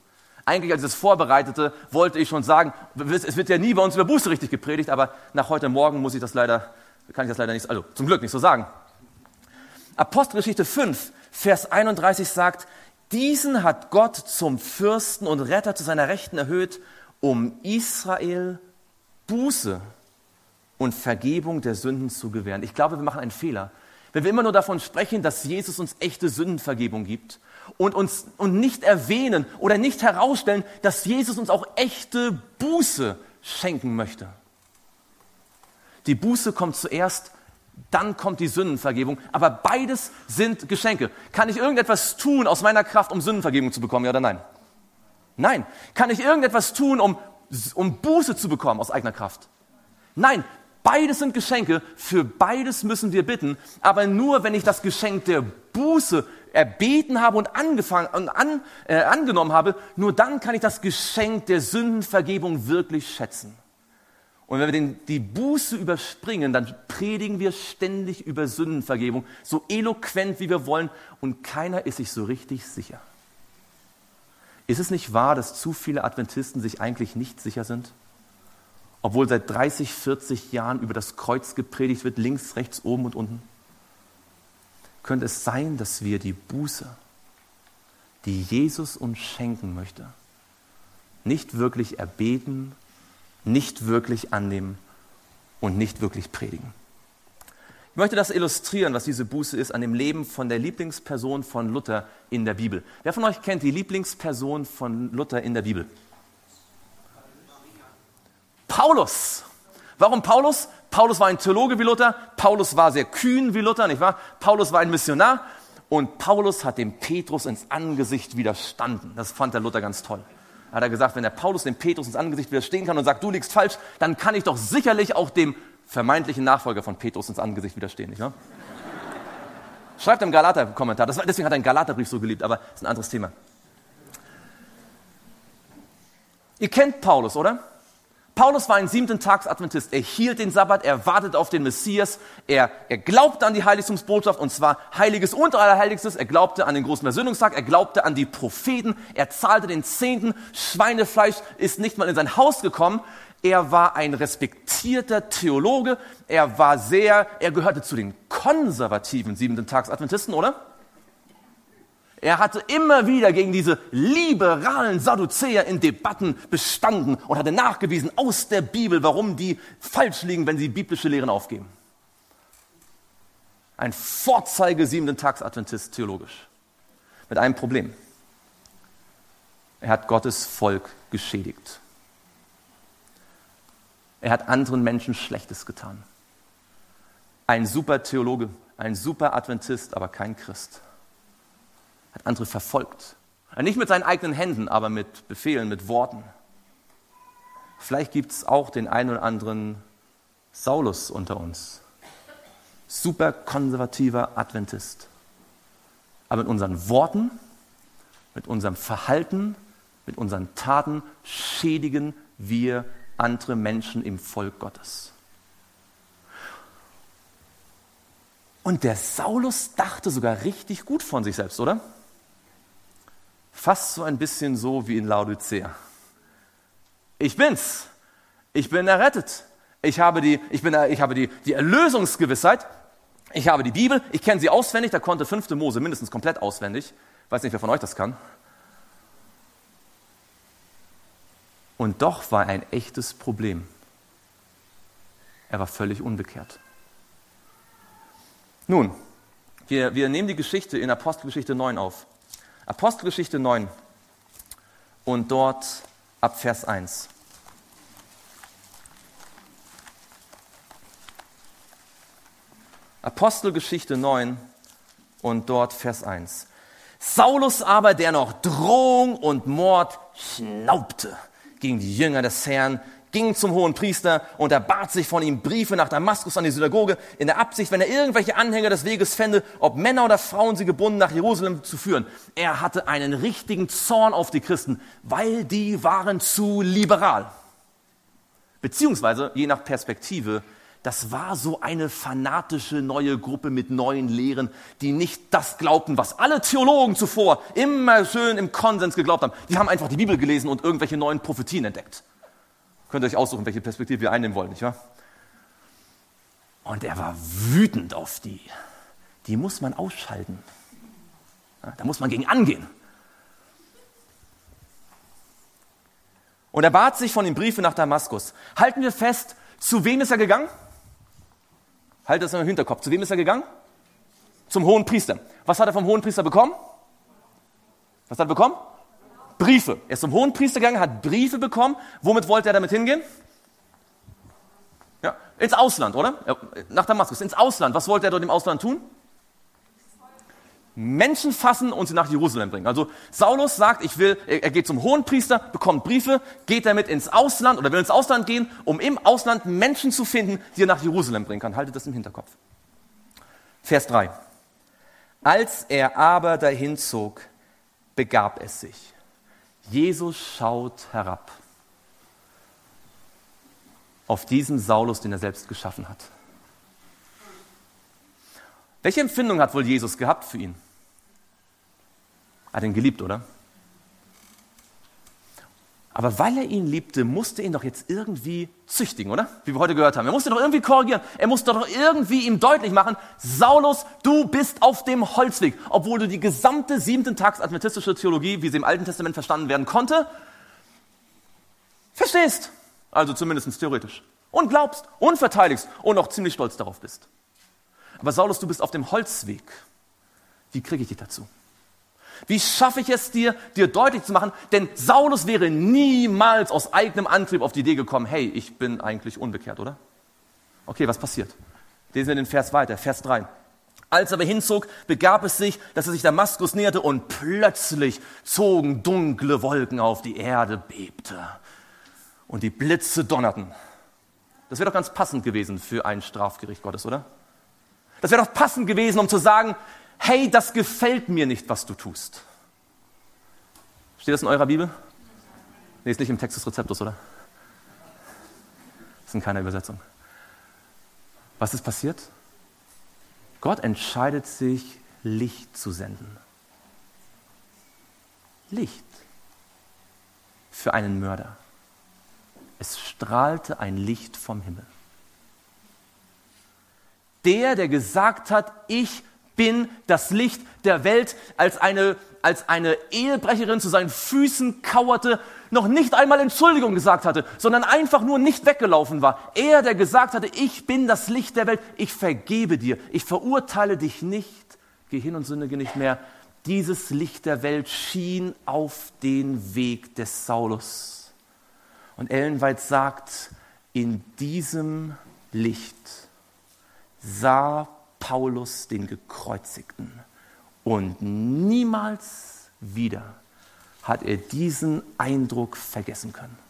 Eigentlich, als ich das vorbereitete, wollte ich schon sagen, es wird ja nie bei uns über Buße richtig gepredigt, aber nach heute Morgen kann ich das leider nicht, also zum Glück nicht so sagen. Apostelgeschichte 5, Vers 31 sagt, diesen hat Gott zum Fürsten und Retter zu seiner Rechten erhöht, um Israel Buße und Vergebung der Sünden zu gewähren. Ich glaube, wir machen einen Fehler, wenn wir immer nur davon sprechen, dass Jesus uns echte Sündenvergebung gibt und nicht erwähnen oder nicht herausstellen, dass Jesus uns auch echte Buße schenken möchte. Die Buße kommt zuerst, dann kommt die Sündenvergebung, aber beides sind Geschenke. Kann ich irgendetwas tun aus meiner Kraft, um Sündenvergebung zu bekommen, ja oder nein? Nein. Kann ich irgendetwas tun, um Buße zu bekommen aus eigener Kraft? Nein. Beides sind Geschenke, für beides müssen wir bitten, aber nur wenn ich das Geschenk der Buße erbeten habe und angenommen habe, nur dann kann ich das Geschenk der Sündenvergebung wirklich schätzen. Und wenn wir die Buße überspringen, dann predigen wir ständig über Sündenvergebung, so eloquent wie wir wollen, und keiner ist sich so richtig sicher. Ist es nicht wahr, dass zu viele Adventisten sich eigentlich nicht sicher sind? Obwohl seit 30, 40 Jahren über das Kreuz gepredigt wird, links, rechts, oben und unten. Könnte es sein, dass wir die Buße, die Jesus uns schenken möchte, nicht wirklich erbeten, nicht wirklich annehmen und nicht wirklich predigen? Ich möchte das illustrieren, was diese Buße ist, an dem Leben von der Lieblingsperson von Luther in der Bibel. Wer von euch kennt die Lieblingsperson von Luther in der Bibel? Paulus. Warum Paulus? Paulus war ein Theologe wie Luther, Paulus war sehr kühn wie Luther, nicht wahr? Paulus war ein Missionar und Paulus hat dem Petrus ins Angesicht widerstanden. Das fand der Luther ganz toll. Da hat er gesagt, wenn der Paulus dem Petrus ins Angesicht widerstehen kann und sagt, du liegst falsch, dann kann ich doch sicherlich auch dem vermeintlichen Nachfolger von Petrus ins Angesicht widerstehen, nicht wahr? Schreibt im Galater-Kommentar, deswegen hat er den Galaterbrief so geliebt, aber das ist ein anderes Thema. Ihr kennt Paulus, oder? Paulus war ein 7-Tags-Adventist. Er hielt den Sabbat, er wartete auf den Messias, er glaubte an die Heiligtumsbotschaft, und zwar Heiliges und Allerheiligstes. Er glaubte an den großen Versöhnungstag, er glaubte an die Propheten, er zahlte den Zehnten. Schweinefleisch ist nicht mal in sein Haus gekommen. Er war ein respektierter Theologe, er gehörte zu den konservativen 7-Tags-Adventisten, oder? Er hatte immer wieder gegen diese liberalen Sadduzäer in Debatten bestanden und hatte nachgewiesen aus der Bibel, warum die falsch liegen, wenn sie biblische Lehren aufgeben. Ein Vorzeige 7-Tags-Adventist theologisch. Mit einem Problem. Er hat Gottes Volk geschädigt. Er hat anderen Menschen Schlechtes getan. Ein super Theologe, ein super Adventist, aber kein Christ. Hat andere verfolgt. Nicht mit seinen eigenen Händen, aber mit Befehlen, mit Worten. Vielleicht gibt es auch den einen oder anderen Saulus unter uns. Super konservativer Adventist. Aber mit unseren Worten, mit unserem Verhalten, mit unseren Taten schädigen wir andere Menschen im Volk Gottes. Und der Saulus dachte sogar richtig gut von sich selbst, oder? Fast so ein bisschen so wie in Laodicea. Ich bin's. Ich bin errettet. Ich habe die Erlösungsgewissheit. Ich habe die Bibel. Ich kenne sie auswendig. Da konnte 5. Mose mindestens komplett auswendig. Ich weiß nicht, wer von euch das kann. Und doch war ein echtes Problem. Er war völlig unbekehrt. Nun, wir nehmen die Geschichte in Apostelgeschichte 9 auf. Apostelgeschichte 9 und dort ab Vers 1. Apostelgeschichte 9 und dort Vers 1. Saulus aber, der noch Drohung und Mord schnaubte gegen die Jünger des Herrn, ging zum Hohenpriester und erbat sich von ihm Briefe nach Damaskus an die Synagoge, in der Absicht, wenn er irgendwelche Anhänger des Weges fände, ob Männer oder Frauen sie gebunden nach Jerusalem zu führen. Er hatte einen richtigen Zorn auf die Christen, weil die waren zu liberal. Beziehungsweise, je nach Perspektive, das war so eine fanatische neue Gruppe mit neuen Lehren, die nicht das glaubten, was alle Theologen zuvor immer schön im Konsens geglaubt haben. Die haben einfach die Bibel gelesen und irgendwelche neuen Prophetien entdeckt. Könnt ihr euch aussuchen, welche Perspektive ihr einnehmen wollt, nicht wahr? Und er war wütend auf die. Die muss man ausschalten. Da muss man gegen angehen. Und er bat sich von den Briefen nach Damaskus. Halten wir fest, zu wem ist er gegangen? Haltet das im Hinterkopf. Zu wem ist er gegangen? Zum Hohenpriester. Was hat er vom Hohenpriester bekommen? Was hat er bekommen? Briefe. Er ist zum Hohenpriester gegangen, hat Briefe bekommen. Womit wollte er damit hingehen? Ja, ins Ausland, oder? Nach Damaskus, ins Ausland. Was wollte er dort im Ausland tun? Menschen fassen und sie nach Jerusalem bringen. Also Saulus sagt, er geht zum Hohenpriester, bekommt Briefe, geht damit ins Ausland oder will ins Ausland gehen, um im Ausland Menschen zu finden, die er nach Jerusalem bringen kann. Haltet das im Hinterkopf. Vers 3. Als er aber dahin zog, begab es sich. Jesus schaut herab auf diesen Saulus, den er selbst geschaffen hat. Welche Empfindung hat wohl Jesus gehabt für ihn? Er hat ihn geliebt, oder? Aber weil er ihn liebte, musste er ihn doch jetzt irgendwie züchtigen, oder? Wie wir heute gehört haben. Er musste doch irgendwie korrigieren. Er musste doch irgendwie ihm deutlich machen, Saulus, du bist auf dem Holzweg. Obwohl du die gesamte 7. Tags adventistische Theologie, wie sie im Alten Testament verstanden werden konnte, verstehst. Also zumindest theoretisch. Und glaubst und verteidigst und auch ziemlich stolz darauf bist. Aber Saulus, du bist auf dem Holzweg. Wie kriege ich dich dazu? Wie schaffe ich es dir deutlich zu machen? Denn Saulus wäre niemals aus eigenem Antrieb auf die Idee gekommen, hey, ich bin eigentlich unbekehrt, oder? Okay, was passiert? Lesen wir den Vers weiter, Vers 3. Als er aber hinzog, begab es sich, dass er sich Damaskus näherte und plötzlich zogen dunkle Wolken auf, die Erde bebte und die Blitze donnerten. Das wäre doch ganz passend gewesen für ein Strafgericht Gottes, oder? Das wäre doch passend gewesen, um zu sagen, hey, das gefällt mir nicht, was du tust. Steht das in eurer Bibel? Nee, ist nicht im Text des Rezeptus, oder? Das ist in keiner Übersetzung. Was ist passiert? Gott entscheidet sich, Licht zu senden. Licht für einen Mörder. Es strahlte ein Licht vom Himmel. Der gesagt hat, ich bin das Licht der Welt, als eine Ehebrecherin zu seinen Füßen kauerte, noch nicht einmal Entschuldigung gesagt hatte, sondern einfach nur nicht weggelaufen war. Er, der gesagt hatte, ich bin das Licht der Welt, ich vergebe dir, ich verurteile dich nicht, geh hin und sündige nicht mehr. Dieses Licht der Welt schien auf den Weg des Saulus. Und Ellen White sagt, in diesem Licht sah Paulus den Gekreuzigten und niemals wieder hat er diesen Eindruck vergessen können.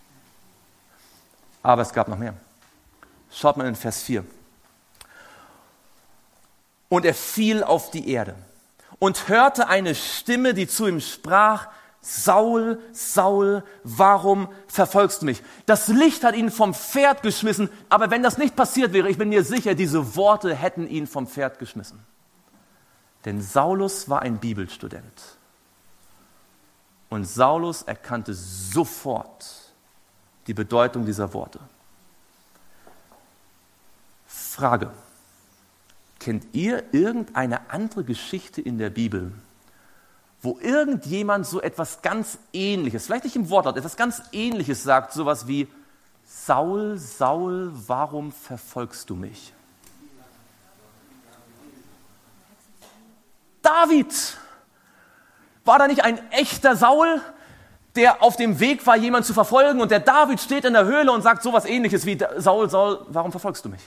Aber es gab noch mehr. Schaut mal in Vers 4. Und er fiel auf die Erde und hörte eine Stimme, die zu ihm sprach, Saul, Saul, warum verfolgst du mich? Das Licht hat ihn vom Pferd geschmissen, aber wenn das nicht passiert wäre, ich bin mir sicher, diese Worte hätten ihn vom Pferd geschmissen. Denn Saulus war ein Bibelstudent. Und Saulus erkannte sofort die Bedeutung dieser Worte. Frage: Kennt ihr irgendeine andere Geschichte in der Bibel, wo irgendjemand so etwas ganz Ähnliches, vielleicht nicht im Wortlaut, etwas ganz Ähnliches sagt, sowas wie, Saul, Saul, warum verfolgst du mich? David! War da nicht ein echter Saul, der auf dem Weg war, jemanden zu verfolgen, und der David steht in der Höhle und sagt sowas Ähnliches wie, Saul, Saul, warum verfolgst du mich?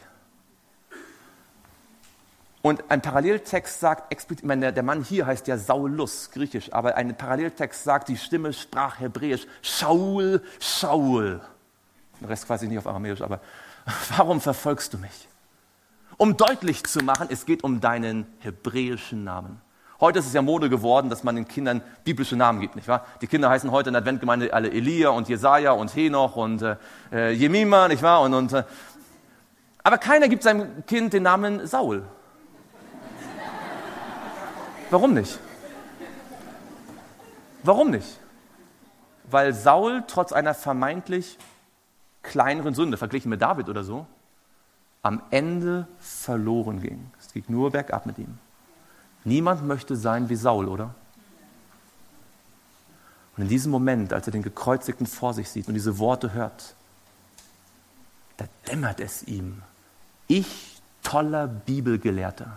Und ein Paralleltext sagt explizit, ich meine, der Mann hier heißt ja Saulus, griechisch, aber ein Paralleltext sagt, die Stimme sprach hebräisch, Shaul, Shaul. Den Rest weiß ich nicht auf Aramäisch, aber warum verfolgst du mich? Um deutlich zu machen, es geht um deinen hebräischen Namen. Heute ist es ja Mode geworden, dass man den Kindern biblische Namen gibt, nicht wahr? Die Kinder heißen heute in der Adventgemeinde alle Elia und Jesaja und Henoch und Jemima, nicht wahr? Aber keiner gibt seinem Kind den Namen Saul. Warum nicht? Warum nicht? Weil Saul trotz einer vermeintlich kleineren Sünde, verglichen mit David oder so, am Ende verloren ging. Es ging nur bergab mit ihm. Niemand möchte sein wie Saul, oder? Und in diesem Moment, als er den Gekreuzigten vor sich sieht und diese Worte hört, da dämmert es ihm. Ich, toller Bibelgelehrter,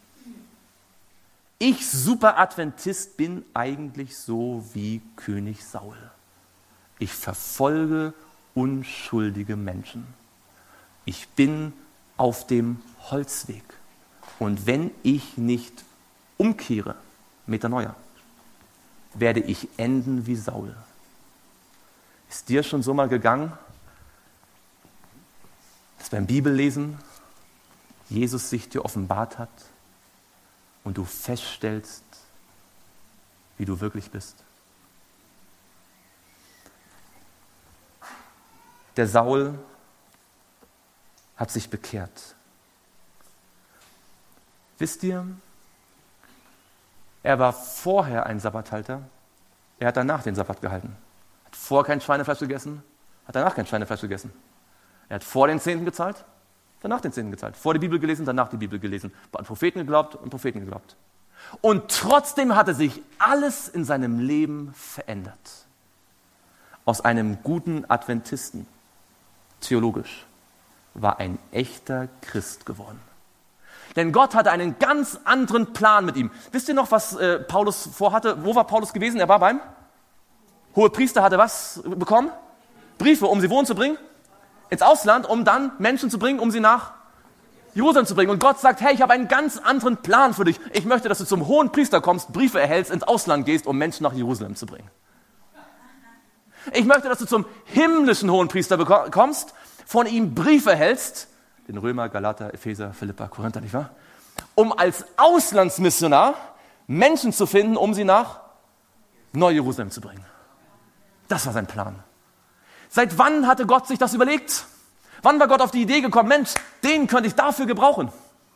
ich, super Adventist, bin eigentlich so wie König Saul. Ich verfolge unschuldige Menschen. Ich bin auf dem Holzweg. Und wenn ich nicht umkehre, Metanoia, werde ich enden wie Saul. Ist dir schon so mal gegangen, dass beim Bibellesen Jesus sich dir offenbart hat und du feststellst, wie du wirklich bist? Der Saul hat sich bekehrt. Wisst ihr, er war vorher ein Sabbathalter, er hat danach den Sabbat gehalten. Hat vorher kein Schweinefleisch gegessen, hat danach kein Schweinefleisch gegessen. Er hat vor den Zehnten gezahlt, danach den Zehnten gezahlt. Vor die Bibel gelesen, danach die Bibel gelesen. An Propheten geglaubt und Propheten geglaubt. Und trotzdem hatte sich alles in seinem Leben verändert. Aus einem guten Adventisten, theologisch, war ein echter Christ geworden. Denn Gott hatte einen ganz anderen Plan mit ihm. Wisst ihr noch, was Paulus vorhatte? Wo war Paulus gewesen? Er war beim Hohepriester, hatte was bekommen? Briefe, um sie wohin zu bringen? Ins Ausland, um dann Menschen zu bringen, um sie nach Jerusalem zu bringen. Und Gott sagt, hey, ich habe einen ganz anderen Plan für dich. Ich möchte, dass du zum Hohenpriester kommst, Briefe erhältst, ins Ausland gehst, um Menschen nach Jerusalem zu bringen. Ich möchte, dass du zum himmlischen Hohenpriester kommst, von ihm Briefe erhältst, den Römer, Galater, Epheser, Philipper, Korinther, nicht wahr? Um als Auslandsmissionar Menschen zu finden, um sie nach Neu-Jerusalem zu bringen. Das war sein Plan. Seit wann hatte Gott sich das überlegt? Wann war Gott auf die Idee gekommen, Mensch, den könnte ich dafür gebrauchen?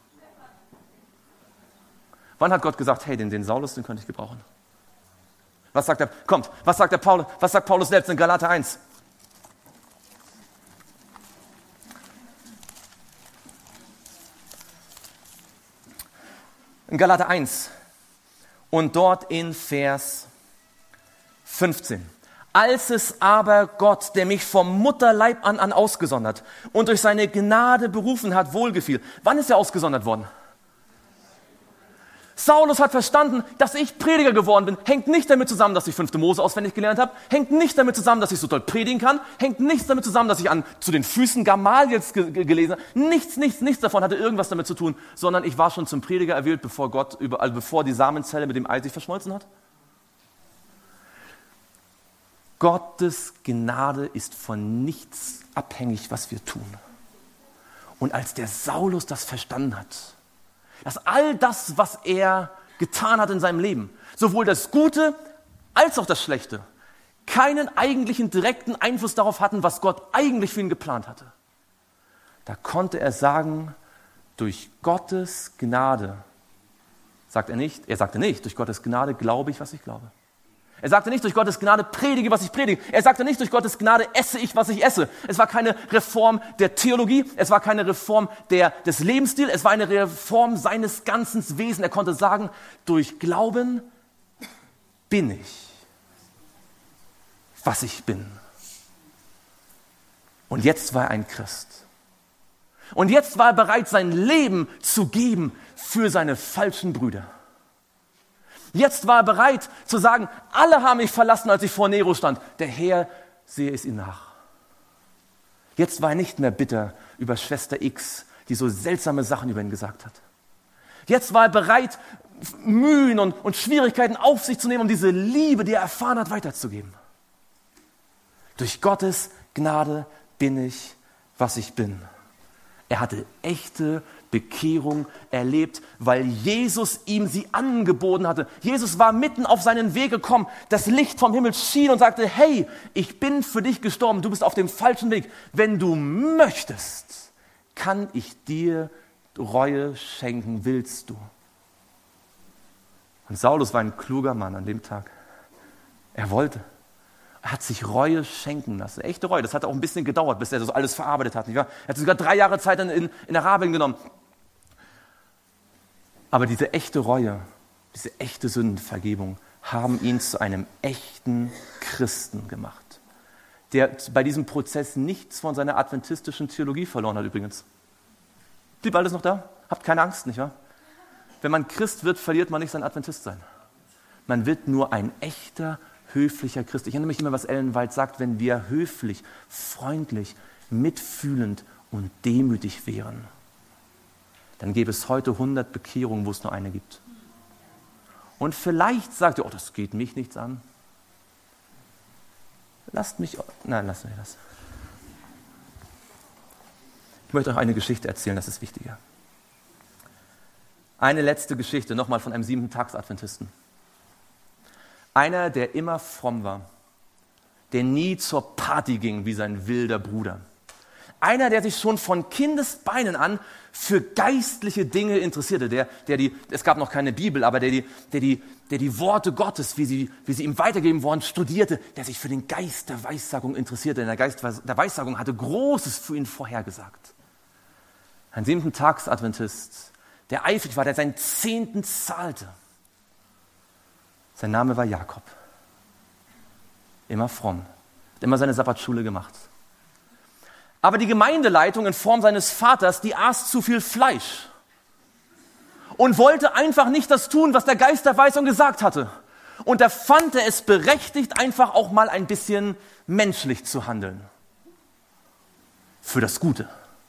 Wann hat Gott gesagt, hey, den Saulus, den könnte ich gebrauchen? Was sagt er? Kommt, was sagt Paulus selbst in Galater 1? In Galater 1 und dort in Vers 15. Als es aber Gott, der mich vom Mutterleib an ausgesondert und durch seine Gnade berufen hat, wohlgefiel. Wann ist er ausgesondert worden? Saulus hat verstanden, dass ich Prediger geworden bin. Hängt nicht damit zusammen, dass ich 5. Mose auswendig gelernt habe. Hängt nicht damit zusammen, dass ich so toll predigen kann. Hängt nichts damit zusammen, dass ich zu den Füßen Gamaliels gelesen habe. Nichts davon hatte irgendwas damit zu tun, sondern ich war schon zum Prediger erwählt, bevor die Samenzelle mit dem Ei sich verschmolzen hat. Gottes Gnade ist von nichts abhängig, was wir tun. Und als der Saulus das verstanden hat, dass all das, was er getan hat in seinem Leben, sowohl das Gute als auch das Schlechte, keinen eigentlichen direkten Einfluss darauf hatten, was Gott eigentlich für ihn geplant hatte, da konnte er sagen, durch Gottes Gnade, sagte nicht, durch Gottes Gnade glaube ich, was ich glaube. Er sagte nicht, durch Gottes Gnade predige, was ich predige. Er sagte nicht, durch Gottes Gnade esse ich, was ich esse. Es war keine Reform der Theologie, es war keine Reform des Lebensstils, es war eine Reform seines ganzen Wesens. Er konnte sagen, durch Glauben bin ich, was ich bin. Und jetzt war er ein Christ. Und jetzt war er bereit, sein Leben zu geben für seine falschen Brüder. Jetzt war er bereit zu sagen, alle haben mich verlassen, als ich vor Nero stand. Der Herr sehe es ihm nach. Jetzt war er nicht mehr bitter über Schwester X, die so seltsame Sachen über ihn gesagt hat. Jetzt war er bereit, Mühen und Schwierigkeiten auf sich zu nehmen, um diese Liebe, die er erfahren hat, weiterzugeben. Durch Gottes Gnade bin ich, was ich bin. Er hatte echte Bekehrung erlebt, weil Jesus ihm sie angeboten hatte. Jesus war mitten auf seinen Weg gekommen. Das Licht vom Himmel schien und sagte, hey, ich bin für dich gestorben. Du bist auf dem falschen Weg. Wenn du möchtest, kann ich dir Reue schenken, willst du? Und Saulus war ein kluger Mann an dem Tag. Er wollte. Er hat sich Reue schenken lassen. Echte Reue. Das hat auch ein bisschen gedauert, bis er das alles verarbeitet hat. Nicht wahr? Er hat sogar 3 Jahre Zeit in Arabien genommen. Aber diese echte Reue, diese echte Sündenvergebung haben ihn zu einem echten Christen gemacht, der bei diesem Prozess nichts von seiner adventistischen Theologie verloren hat übrigens. Blieb alles noch da? Habt keine Angst, nicht wahr? Wenn man Christ wird, verliert man nicht sein Adventistsein. Man wird nur ein echter, höflicher Christ. Ich erinnere mich immer, was Ellen White sagt, wenn wir höflich, freundlich, mitfühlend und demütig wären, dann gäbe es heute 100 Bekehrungen, wo es nur eine gibt. Und vielleicht sagt ihr, oh, das geht mich nichts an. Lassen wir das. Ich möchte euch eine Geschichte erzählen, das ist wichtiger. Eine letzte Geschichte, nochmal von einem 7-Tags-Adventisten. Einer, der immer fromm war, der nie zur Party ging wie sein wilder Bruder. Einer, der sich schon von Kindesbeinen an für geistliche Dinge interessierte, es gab noch keine Bibel, aber der die Worte Gottes, wie sie ihm weitergegeben worden, studierte, der sich für den Geist der Weissagung interessierte. Denn der Geist der Weissagung hatte Großes für ihn vorhergesagt. Ein 7-Tags-Adventist, der eifrig war, der seinen 10. zahlte. Sein Name war Jakob. Immer fromm. Hat immer seine Sabbatschule gemacht. Aber die Gemeindeleitung in Form seines Vaters, die aß zu viel Fleisch und wollte einfach nicht das tun, was der Geist der Weisung gesagt hatte. Und da fand er es berechtigt, einfach auch mal ein bisschen menschlich zu handeln. Für das Gute.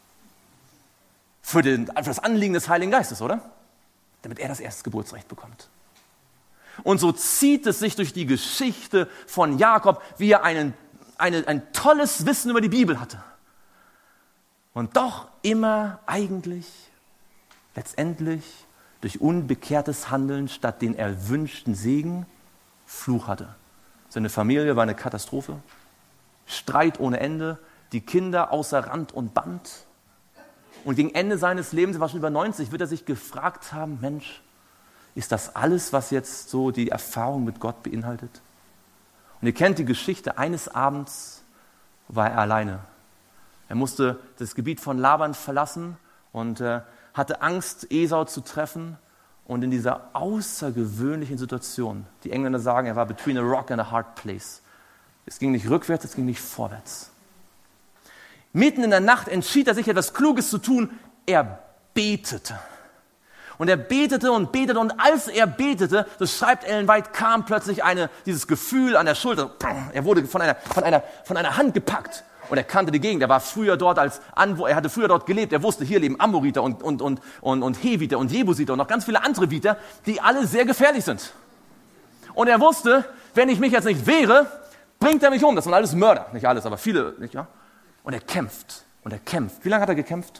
Für das Anliegen des Heiligen Geistes, oder? Damit er das Erstgeburtsrecht bekommt. Und so zieht es sich durch die Geschichte von Jakob, wie er ein tolles Wissen über die Bibel hatte. Und doch immer eigentlich, letztendlich, durch unbekehrtes Handeln statt den erwünschten Segen, Fluch hatte. Seine Familie war eine Katastrophe, Streit ohne Ende, die Kinder außer Rand und Band. Und gegen Ende seines Lebens, er war schon über 90, wird er sich gefragt haben, Mensch, ist das alles, was jetzt so die Erfahrung mit Gott beinhaltet? Und ihr kennt die Geschichte, eines Abends war er alleine. Er musste das Gebiet von Laban verlassen und hatte Angst, Esau zu treffen. Und in dieser außergewöhnlichen Situation, die Engländer sagen, er war between a rock and a hard place. Es ging nicht rückwärts, es ging nicht vorwärts. Mitten in der Nacht entschied er sich, etwas Kluges zu tun. Er betete. Und er betete und betete. Und als er betete, das schreibt Ellen White, kam plötzlich dieses Gefühl an der Schulter. Er wurde von einer Hand gepackt. Und er kannte die Gegend. Er war früher dort er hatte früher dort gelebt. Er wusste, hier leben Amoriter und Heviter und Jebusiter und noch ganz viele andere Viter, die alle sehr gefährlich sind. Und er wusste, wenn ich mich jetzt nicht wehre, bringt er mich um. Das sind alles Mörder. Nicht alles, aber viele, nicht wahr? Und er kämpft. Und er kämpft. Wie lange hat er gekämpft?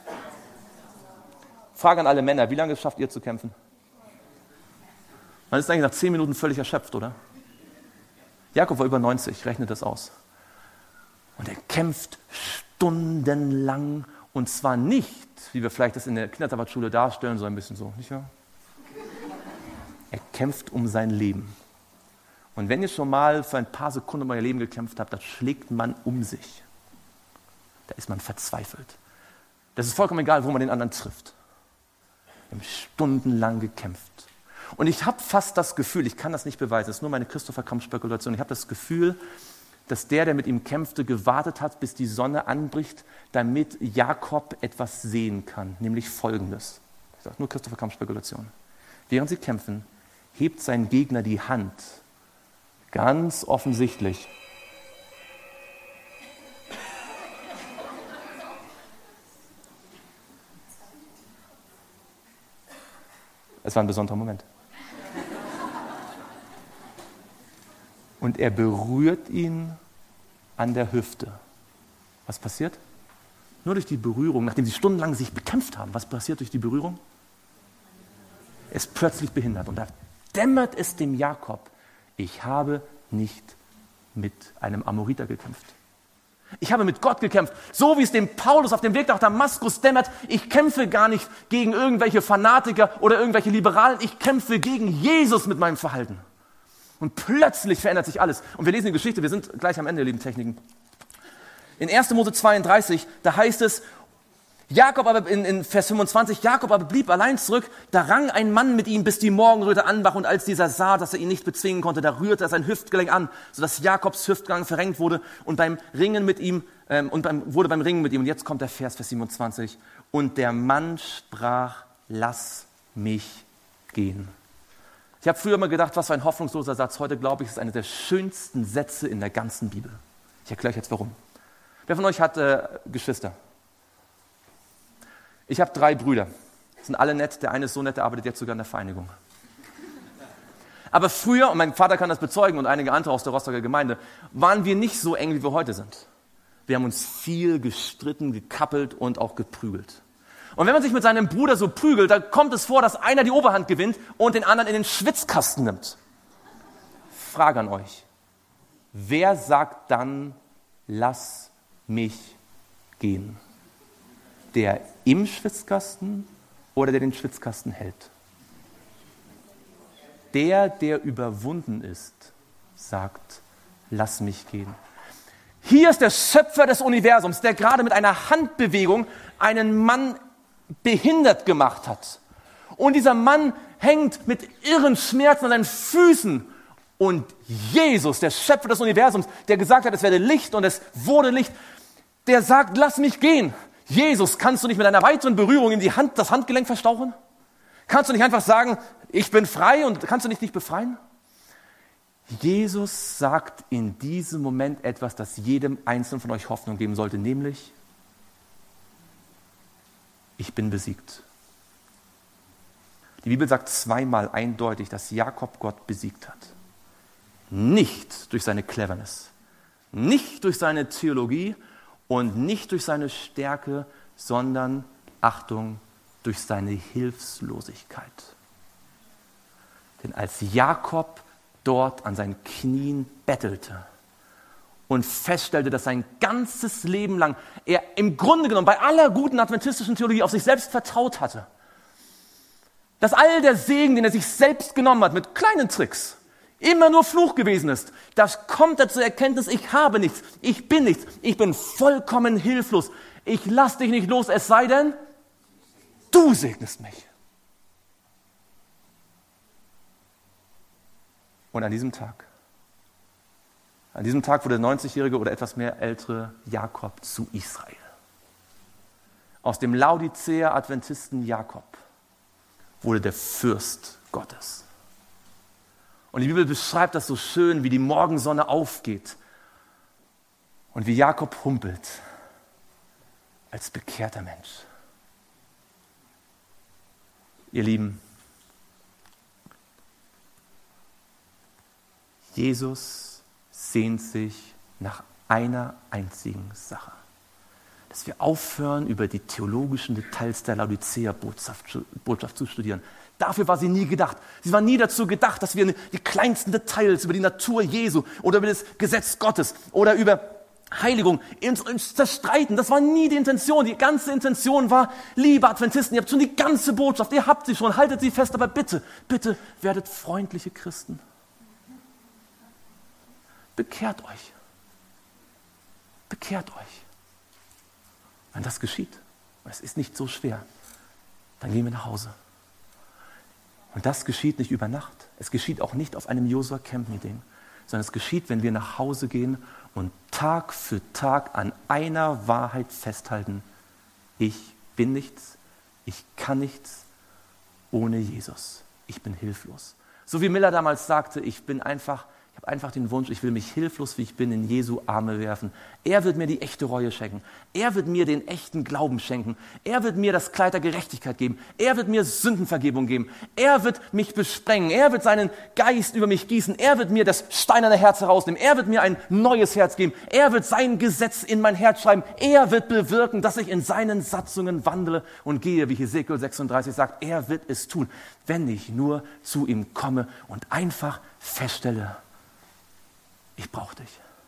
Frage an alle Männer, wie lange schafft ihr zu kämpfen? Man ist eigentlich nach 10 Minuten völlig erschöpft, oder? Jakob war über 90, rechnet das aus. Und er kämpft stundenlang. Und zwar nicht, wie wir vielleicht das in der Kindersabbatschule darstellen, so ein bisschen so, nicht wahr? Er kämpft um sein Leben. Und wenn ihr schon mal für ein paar Sekunden um euer Leben gekämpft habt, dann schlägt man um sich. Da ist man verzweifelt. Das ist vollkommen egal, wo man den anderen trifft. Wir haben stundenlang gekämpft. Und ich habe fast das Gefühl, ich kann das nicht beweisen, das ist nur meine Christopher-Kampf-Spekulation, ich habe das Gefühl, dass der mit ihm kämpfte, gewartet hat, bis die Sonne anbricht, damit Jakob etwas sehen kann, nämlich Folgendes. Ich sage nur Christopher-Kampf-Spekulation. Während sie kämpfen, hebt sein Gegner die Hand, ganz offensichtlich. Es war ein besonderer Moment. Und er berührt ihn an der Hüfte. Was passiert? Nur durch die Berührung, nachdem sie stundenlang sich bekämpft haben, was passiert durch die Berührung? Er ist plötzlich behindert. Und da dämmert es dem Jakob, ich habe nicht mit einem Amoriter gekämpft. Ich habe mit Gott gekämpft, so wie es dem Paulus auf dem Weg nach Damaskus dämmert. Ich kämpfe gar nicht gegen irgendwelche Fanatiker oder irgendwelche Liberalen. Ich kämpfe gegen Jesus mit meinem Verhalten. Und plötzlich verändert sich alles. Und wir lesen die Geschichte, wir sind gleich am Ende, ihr lieben Techniken. In 1. Mose 32, da heißt es, Jakob aber in Vers 25, Jakob aber blieb allein zurück, da rang ein Mann mit ihm, bis die Morgenröte anbrach, und als dieser sah, dass er ihn nicht bezwingen konnte, da rührte er sein Hüftgelenk an, sodass Jakobs Hüftgelenk verrenkt wurde und beim Ringen mit ihm, und jetzt kommt der Vers 27, und der Mann sprach, lass mich gehen. Ich habe früher immer gedacht, was für ein hoffnungsloser Satz. Heute glaube ich, es ist einer der schönsten Sätze in der ganzen Bibel. Ich erkläre euch jetzt warum. Wer von euch hat Geschwister? Ich habe 3 Brüder. Sind alle nett. Der eine ist so nett, der arbeitet jetzt sogar in der Vereinigung. Aber früher, und mein Vater kann das bezeugen und einige andere aus der Rostocker Gemeinde, waren wir nicht so eng, wie wir heute sind. Wir haben uns viel gestritten, gekappelt und auch geprügelt. Und wenn man sich mit seinem Bruder so prügelt, dann kommt es vor, dass einer die Oberhand gewinnt und den anderen in den Schwitzkasten nimmt. Frage an euch. Wer sagt dann, lass mich gehen? Der im Schwitzkasten oder der den Schwitzkasten hält? Der überwunden ist, sagt, lass mich gehen. Hier ist der Schöpfer des Universums, der gerade mit einer Handbewegung einen Mann behindert gemacht hat. Und dieser Mann hängt mit irren Schmerzen an seinen Füßen. Und Jesus, der Schöpfer des Universums, der gesagt hat, es werde Licht und es wurde Licht, der sagt, lass mich gehen. Jesus, kannst du nicht mit einer weiteren Berührung in das Handgelenk verstauchen? Kannst du nicht einfach sagen, ich bin frei, und kannst du nicht befreien? Jesus sagt in diesem Moment etwas, das jedem Einzelnen von euch Hoffnung geben sollte, nämlich, ich bin besiegt. Die Bibel sagt 2-mal eindeutig, dass Jakob Gott besiegt hat. Nicht durch seine Cleverness, nicht durch seine Theologie und nicht durch seine Stärke, sondern, Achtung, durch seine Hilflosigkeit. Denn als Jakob dort an seinen Knien bettelte und feststellte, dass sein ganzes Leben lang er im Grunde genommen bei aller guten adventistischen Theologie auf sich selbst vertraut hatte, dass all der Segen, den er sich selbst genommen hat, mit kleinen Tricks, immer nur Fluch gewesen ist, das kommt er zur Erkenntnis, ich habe nichts, ich bin nichts, ich bin vollkommen hilflos, ich lass dich nicht los, es sei denn, du segnest mich. Und an diesem Tag wurde der 90-jährige oder etwas mehr ältere Jakob zu Israel. Aus dem Laodicea Adventisten Jakob wurde der Fürst Gottes. Und die Bibel beschreibt das so schön, wie die Morgensonne aufgeht und wie Jakob humpelt als bekehrter Mensch. Ihr Lieben, Jesus sehnt sich nach einer einzigen Sache. Dass wir aufhören, über die theologischen Details der Laodicea-Botschaft zu studieren. Dafür war sie nie gedacht. Sie war nie dazu gedacht, dass wir die kleinsten Details über die Natur Jesu oder über das Gesetz Gottes oder über Heiligung uns zerstreiten. Das war nie die Intention. Die ganze Intention war, liebe Adventisten, ihr habt schon die ganze Botschaft, ihr habt sie schon, haltet sie fest, aber bitte, bitte werdet freundliche Christen. Bekehrt euch. Bekehrt euch. Wenn das geschieht, und es ist nicht so schwer, dann gehen wir nach Hause. Und das geschieht nicht über Nacht. Es geschieht auch nicht auf einem Josua-Camp-Meeting, sondern es geschieht, wenn wir nach Hause gehen und Tag für Tag an einer Wahrheit festhalten. Ich bin nichts, ich kann nichts ohne Jesus. Ich bin hilflos. So wie Miller damals sagte, ich habe einfach den Wunsch, ich will mich hilflos, wie ich bin, in Jesu Arme werfen. Er wird mir die echte Reue schenken. Er wird mir den echten Glauben schenken. Er wird mir das Kleid der Gerechtigkeit geben. Er wird mir Sündenvergebung geben. Er wird mich besprengen. Er wird seinen Geist über mich gießen. Er wird mir das steinerne Herz herausnehmen. Er wird mir ein neues Herz geben. Er wird sein Gesetz in mein Herz schreiben. Er wird bewirken, dass ich in seinen Satzungen wandle und gehe, wie Hesekiel 36 sagt. Er wird es tun, wenn ich nur zu ihm komme und einfach feststelle, ich brauche dich.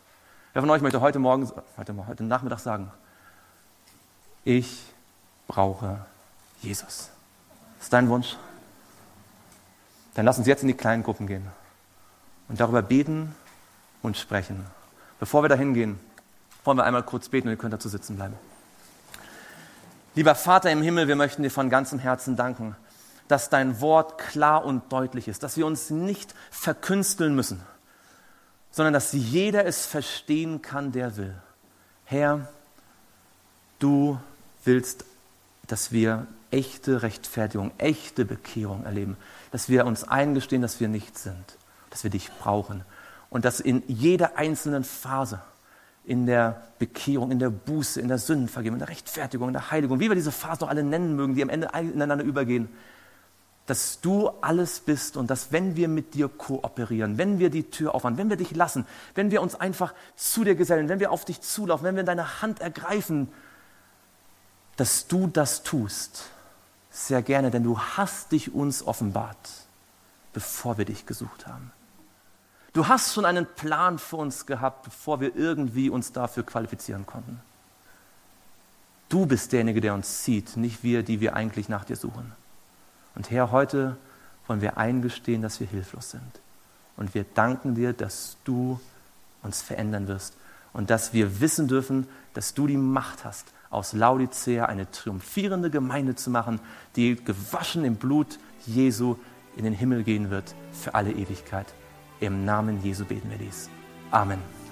Wer von euch möchte heute Nachmittag sagen, ich brauche Jesus? Ist dein Wunsch? Dann lass uns jetzt in die kleinen Gruppen gehen und darüber beten und sprechen. Bevor wir dahin gehen, wollen wir einmal kurz beten und ihr könnt dazu sitzen bleiben. Lieber Vater im Himmel, wir möchten dir von ganzem Herzen danken, dass dein Wort klar und deutlich ist, dass wir uns nicht verkünsteln müssen, sondern dass jeder es verstehen kann, der will. Herr, du willst, dass wir echte Rechtfertigung, echte Bekehrung erleben, dass wir uns eingestehen, dass wir nichts sind, dass wir dich brauchen und dass in jeder einzelnen Phase, in der Bekehrung, in der Buße, in der Sündenvergebung, in der Rechtfertigung, in der Heiligung, wie wir diese Phasen noch alle nennen mögen, die am Ende ineinander übergehen, dass du alles bist und dass, wenn wir mit dir kooperieren, wenn wir die Tür aufmachen, wenn wir dich lassen, wenn wir uns einfach zu dir gesellen, wenn wir auf dich zulaufen, wenn wir deine Hand ergreifen, dass du das tust, sehr gerne, denn du hast dich uns offenbart, bevor wir dich gesucht haben. Du hast schon einen Plan für uns gehabt, bevor wir irgendwie uns dafür qualifizieren konnten. Du bist derjenige, der uns sieht, nicht wir, die wir eigentlich nach dir suchen. Und Herr, heute wollen wir eingestehen, dass wir hilflos sind. Und wir danken dir, dass du uns verändern wirst und dass wir wissen dürfen, dass du die Macht hast, aus Laodicea eine triumphierende Gemeinde zu machen, die gewaschen im Blut Jesu in den Himmel gehen wird für alle Ewigkeit. Im Namen Jesu beten wir dies. Amen.